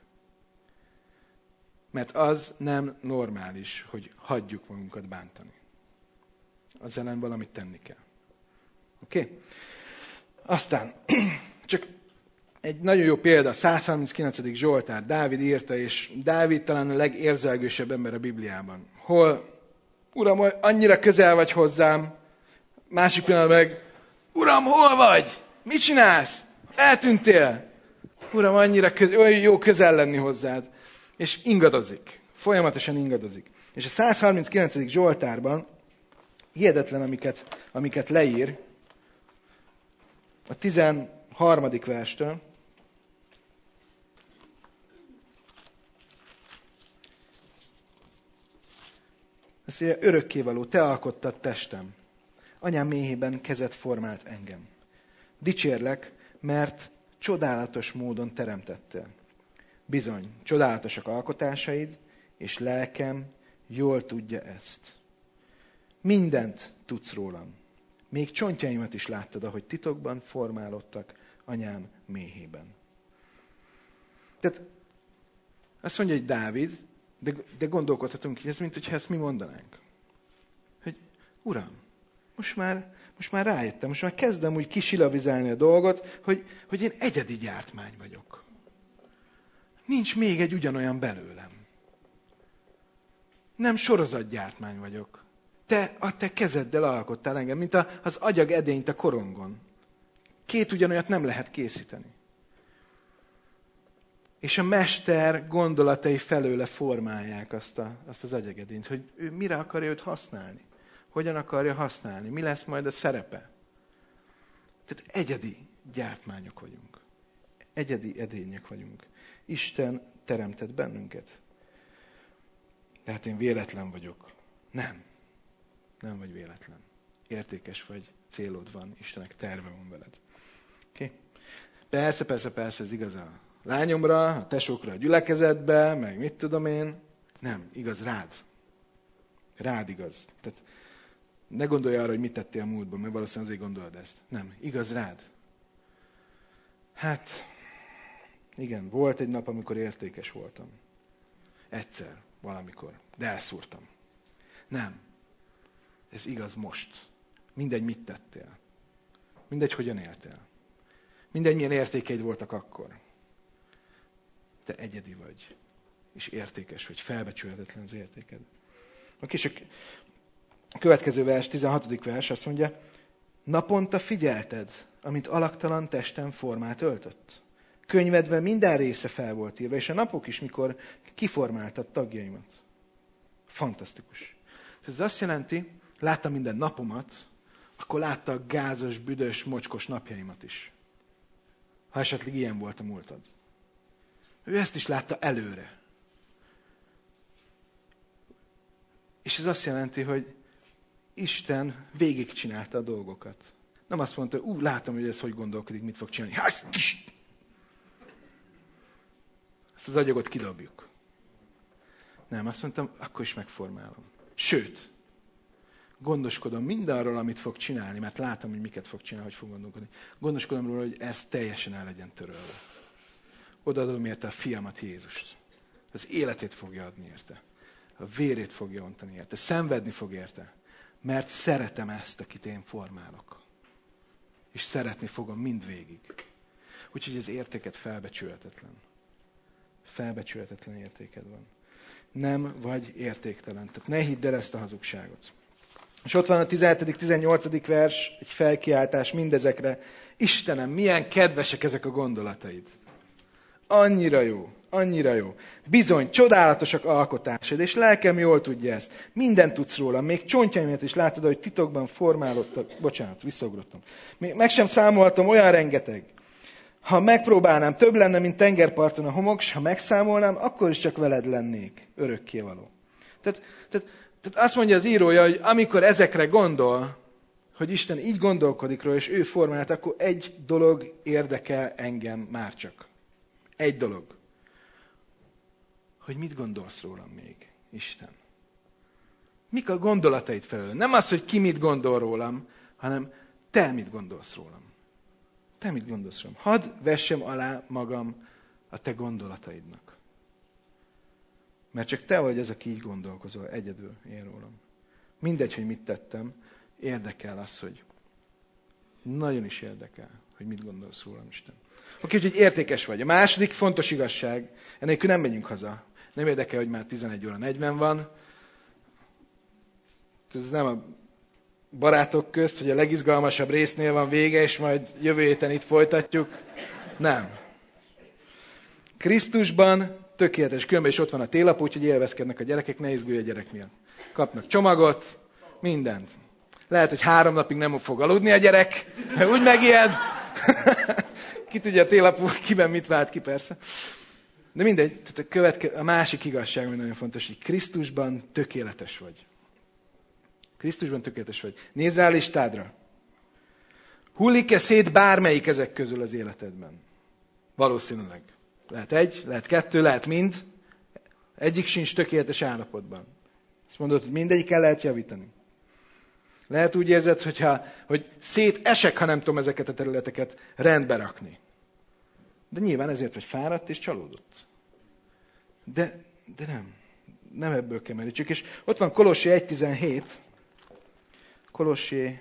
Mert az nem normális, hogy hagyjuk magunkat bántani. Az ellen valamit tenni kell. Oké? Okay? Aztán, csak egy nagyon jó példa, a száz harminckilencedik Zsoltár, Dávid írta, és Dávid talán a legérzelgősebb ember a Bibliában. Hol, Uram, annyira közel vagy hozzám, másik pillanatban meg, Uram, hol vagy? Mit csinálsz? Eltűntél? Uram, annyira közel, olyan jó közel lenni hozzád. És ingadozik. Folyamatosan ingadozik. És a száz harminckilencedik Zsoltárban hihetetlen, amiket, amiket leír, a tizenharmadik verstől. Azt mondja, örökkévaló, te alkottad testem. Anyám méhében kezed formált engem. Dicsérlek, mert csodálatos módon teremtettél. Bizony, csodálatosak alkotásaid, és lelkem jól tudja ezt. Mindent tudsz rólam. Még csontjaimat is láttad, ahogy titokban formálódtak anyám méhében. Tehát azt mondja, hogy Dávid, de, de gondolkodhatunk, hogy ez mint, hogyha ezt mi mondanánk. Hogy Uram, most már, most már rájöttem, most már kezdem úgy kisilabizálni a dolgot, hogy, hogy én egyedi gyártmány vagyok. Nincs még egy ugyanolyan belőlem. Nem sorozatgyártmány vagyok. Te a te kezeddel alkottál engem, mint a, az agyag edényt a korongon. Két ugyanolyat nem lehet készíteni. És a mester gondolatai felőle formálják azt, a, azt az agyagedényt, hogy ő mire akarja őt használni. Hogyan akarja használni. Mi lesz majd a szerepe. Tehát egyedi gyártmányok vagyunk. Egyedi edények vagyunk. Isten teremtett bennünket. Tehát én véletlen vagyok. Nem. Nem vagy véletlen. Értékes vagy, célod van, Istennek terve van veled. Okay? Persze, persze, persze, ez igaz a lányomra, a tesókra, a gyülekezetbe, meg mit tudom én. Nem, igaz rád. Rád igaz. Tehát ne gondolj arra, hogy mit tettél a múltban, mert valószínűleg azért gondolod ezt. Nem, igaz rád. Hát, igen, volt egy nap, amikor értékes voltam. Egyszer, valamikor, de elszúrtam. Nem. Ez igaz most. Mindegy, mit tettél. Mindegy, hogyan éltél. Mindegy, milyen értékeid voltak akkor. Te egyedi vagy. És értékes vagy. Felbecsülhetetlen az értéked. Oké, és a következő vers, tizenhatodik vers azt mondja, naponta figyelted, amint alaktalan testem formát öltött. Könyvedben minden része fel volt írva, és a napok is, mikor kiformáltad tagjaimat. Fantasztikus. Ez azt jelenti, látta minden napomat, akkor látta a gázos, büdös, mocskos napjaimat is. Ha esetleg ilyen volt a múltad. Ő ezt is látta előre. És ez azt jelenti, hogy Isten végigcsinálta a dolgokat. Nem azt mondta, ú, látom, hogy ez hogy gondolkodik, mit fog csinálni. Ezt az agyagot kidobjuk. Nem, azt mondtam, akkor is megformálom. Sőt, gondoskodom mindarról, amit fog csinálni, mert látom, hogy miket fog csinálni, hogy fog gondolkodni. Gondoskodom róla, hogy ez teljesen el legyen törölve. Odaadom érte a fiamat, Jézust. Az életét fogja adni érte. A vérét fogja ontani érte. Szenvedni fog érte. Mert szeretem ezt, akit én formálok. És szeretni fogom mindvégig. Úgyhogy az értéket felbecsülhetetlen. Felbecsülhetetlen értéked van. Nem vagy értéktelen. Tehát ne hidd el ezt a hazugságot. És ott van a tizenhetedik tizennyolcadik vers, egy felkiáltás mindezekre. Istenem, milyen kedvesek ezek a gondolataid. Annyira jó, annyira jó. Bizony, csodálatosak alkotásaid, és lelkem jól tudja ezt. Mindent tudsz róla, még csontjaimat is látod, hogy titokban formálódtak. Bocsánat, visszaugrottam. Még meg sem számoltam, olyan rengeteg. Ha megpróbálnám, több lenne, mint tengerparton a homok, s ha megszámolnám, akkor is csak veled lennék, örökkévaló. Tehát, tehát, tehát azt mondja az írója, hogy amikor ezekre gondol, hogy Isten így gondolkodik róla, és ő formált, akkor egy dolog érdekel engem már csak. Egy dolog. Hogy mit gondolsz rólam még, Isten? Mik a gondolataid felől? Nem az, hogy ki mit gondol rólam, hanem te mit gondolsz rólam. Te mit gondolsz rólam? Hadd vessem alá magam a te gondolataidnak. Mert csak te vagy az, aki így gondolkozol, egyedül én rólam. Mindegy, hogy mit tettem, érdekel az, hogy nagyon is érdekel, hogy mit gondolsz rólam, Isten. Oké, úgyhogy értékes vagy. A második fontos igazság, ennélkül nem megyünk haza. Nem érdekel, hogy már tizenegy óra negyven van. Ez nem a barátok közt, hogy a legizgalmasabb résznél van vége, és majd jövő héten itt folytatjuk. Nem. Krisztusban tökéletes, különben is ott van a télapó, úgyhogy élvezkednek a gyerekek, ne izgulj a gyerek miatt. Kapnak csomagot, mindent. Lehet, hogy három napig nem fog aludni a gyerek, úgy megijed. Ki tudja a télapó, kiben mit vált ki, persze. De mindegy, tehát a, követke, a másik igazság, ami nagyon fontos, hogy Krisztusban tökéletes vagy. Krisztusban tökéletes vagy. Nézd rá a listádra. Hullik-e szét bármelyik ezek közül az életedben? Valószínűleg. Lehet egy, lehet kettő, lehet mind. Egyik sincs tökéletes állapotban. Azt mondod, hogy mindegyik el lehet javítani. Lehet úgy érzed, hogyha, hogy szétesek, ha nem tudom ezeket a területeket rendbe rakni. De nyilván ezért vagy fáradt és csalódott. De, de nem. Nem ebből kell merítsük. És ott van Kolossé egy tizenhét. Kolossé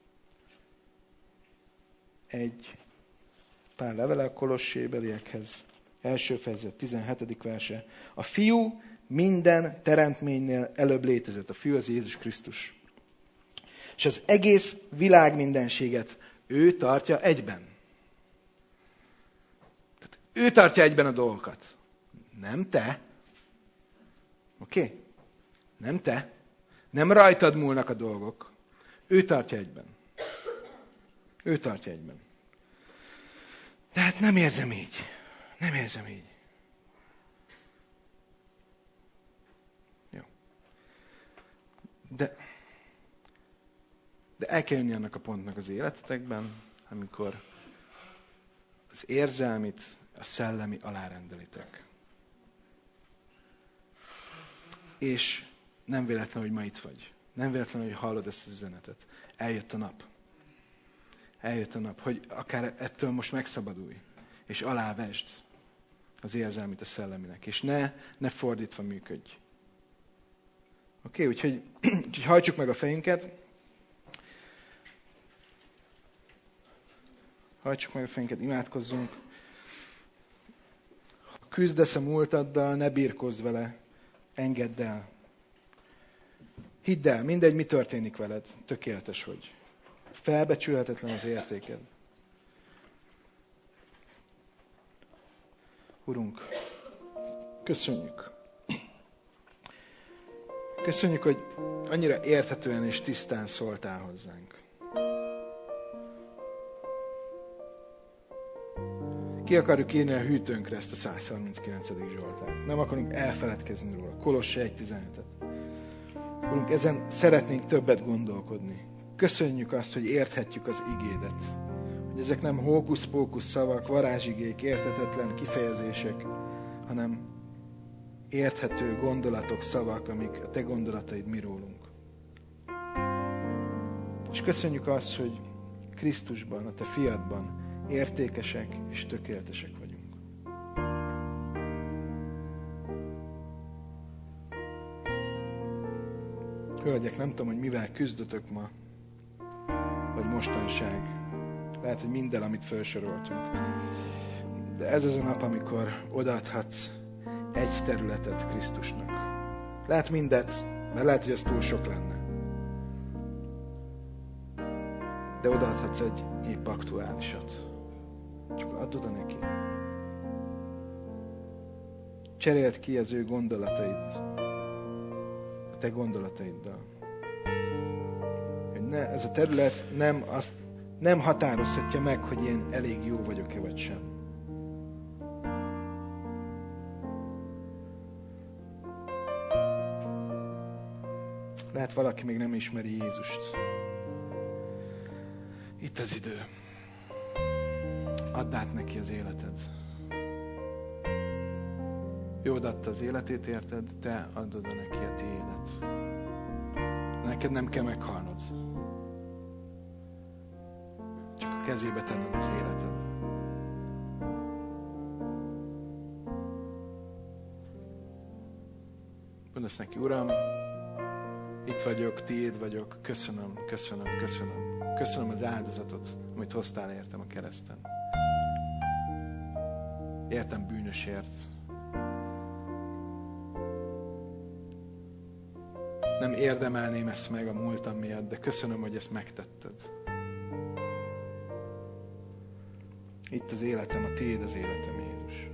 egy pár levele a Kolossébeliekhez. Első fejezet, tizenhetedik verse. A fiú minden teremtménynél előbb létezett. A fiú az Jézus Krisztus. És az egész világ mindenséget ő tartja egyben. Tehát ő tartja egyben a dolgokat. Nem te. Oké? Okay? Nem te. Nem rajtad múlnak a dolgok. Ő tartja egyben. Ő tartja egyben. De hát nem érzem így. Nem érzem így. Jó. De... De el kell jönni annak a pontnak az életetekben, amikor az érzelmit, a szellemi alárendelitek. És nem véletlen, hogy ma itt vagy. Nem véletlen, hogy hallod ezt az üzenetet. Eljött a nap. Eljött a nap, hogy akár ettől most megszabadulj, és alávesd az érzelmit a szelleminek. És ne, ne fordítva működj. Oké, okay, úgyhogy, úgyhogy hajtsuk meg a fejünket. Hajtsuk meg a fejünket, imádkozzunk. Ha küzdesz a múltaddal, ne birkozz vele, engedd el. Hidd el, mindegy, mi történik veled, tökéletes vagy. Felbecsülhetetlen az értéked. Urunk, köszönjük. Köszönjük, hogy annyira érthetően és tisztán szóltál hozzánk. Ki akarjuk írni a hűtőnkre ezt a száz harminckilencedik Zsoltárt. Nem akarunk elfeledkezni róla. Kolossé egy tizenhetet. Urunk, ezen szeretnénk többet gondolkodni. Köszönjük azt, hogy érthetjük az igédet. Hogy ezek nem hókusz-pókusz szavak, varázsigék, érthetetlen kifejezések, hanem érthető gondolatok, szavak, amik a te gondolataid mi rólunk. És köszönjük azt, hogy Krisztusban, a te fiadban értékesek és tökéletesek vagyunk. Hölgyek, nem tudom, hogy mivel küzdötök ma, vagy mostanság. Lehet, hogy minden, amit felsoroltunk. De ez az a nap, amikor odaadhatsz egy területet Krisztusnak. Lehet mindet, mert lehet, hogy az túl sok lenne. de odaadhatsz egy épp aktuálisat. Csak add oda neki. Cseréld ki az ő gondolatait a te gondolataiddal. Hogy ne, ez a terület nem, azt, nem határozhatja meg, hogy én elég jó vagyok-e vagy sem. Lehet valaki még nem ismeri Jézust. Itt az idő. Add át neki az életed. Ő odaadta az életét, érted? Te add oda neki a tiédet. Neked nem kell meghalnod. Csak a kezébe tenned az életed. Mondd azt neki, Uram, itt vagyok, tiéd vagyok, köszönöm, köszönöm, köszönöm. Köszönöm az áldozatot, amit hoztál értem a kereszten. Értem bűnösért. Nem érdemelném ezt meg a múltam miatt, de köszönöm, hogy ezt megtetted. Itt az életem, a tiéd az életem, Jézus.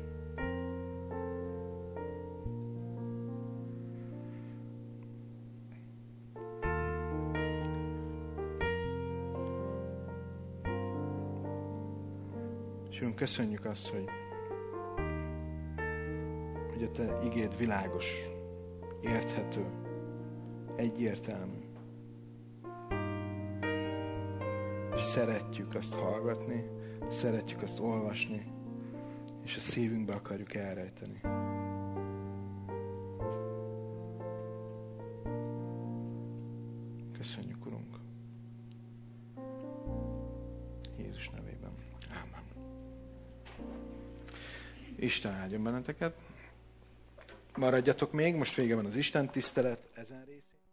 És Uram, köszönjük azt, hogy, hogy a te igéd világos, érthető, egyértelmű. És szeretjük azt hallgatni, szeretjük azt olvasni, és a szívünkbe akarjuk elrejteni. Köszönjük, Urunk. Jézus nevében. Ámen. Isten áldjon benneteket. Maradjatok még, most vége van az Isten tisztelet ezen részén.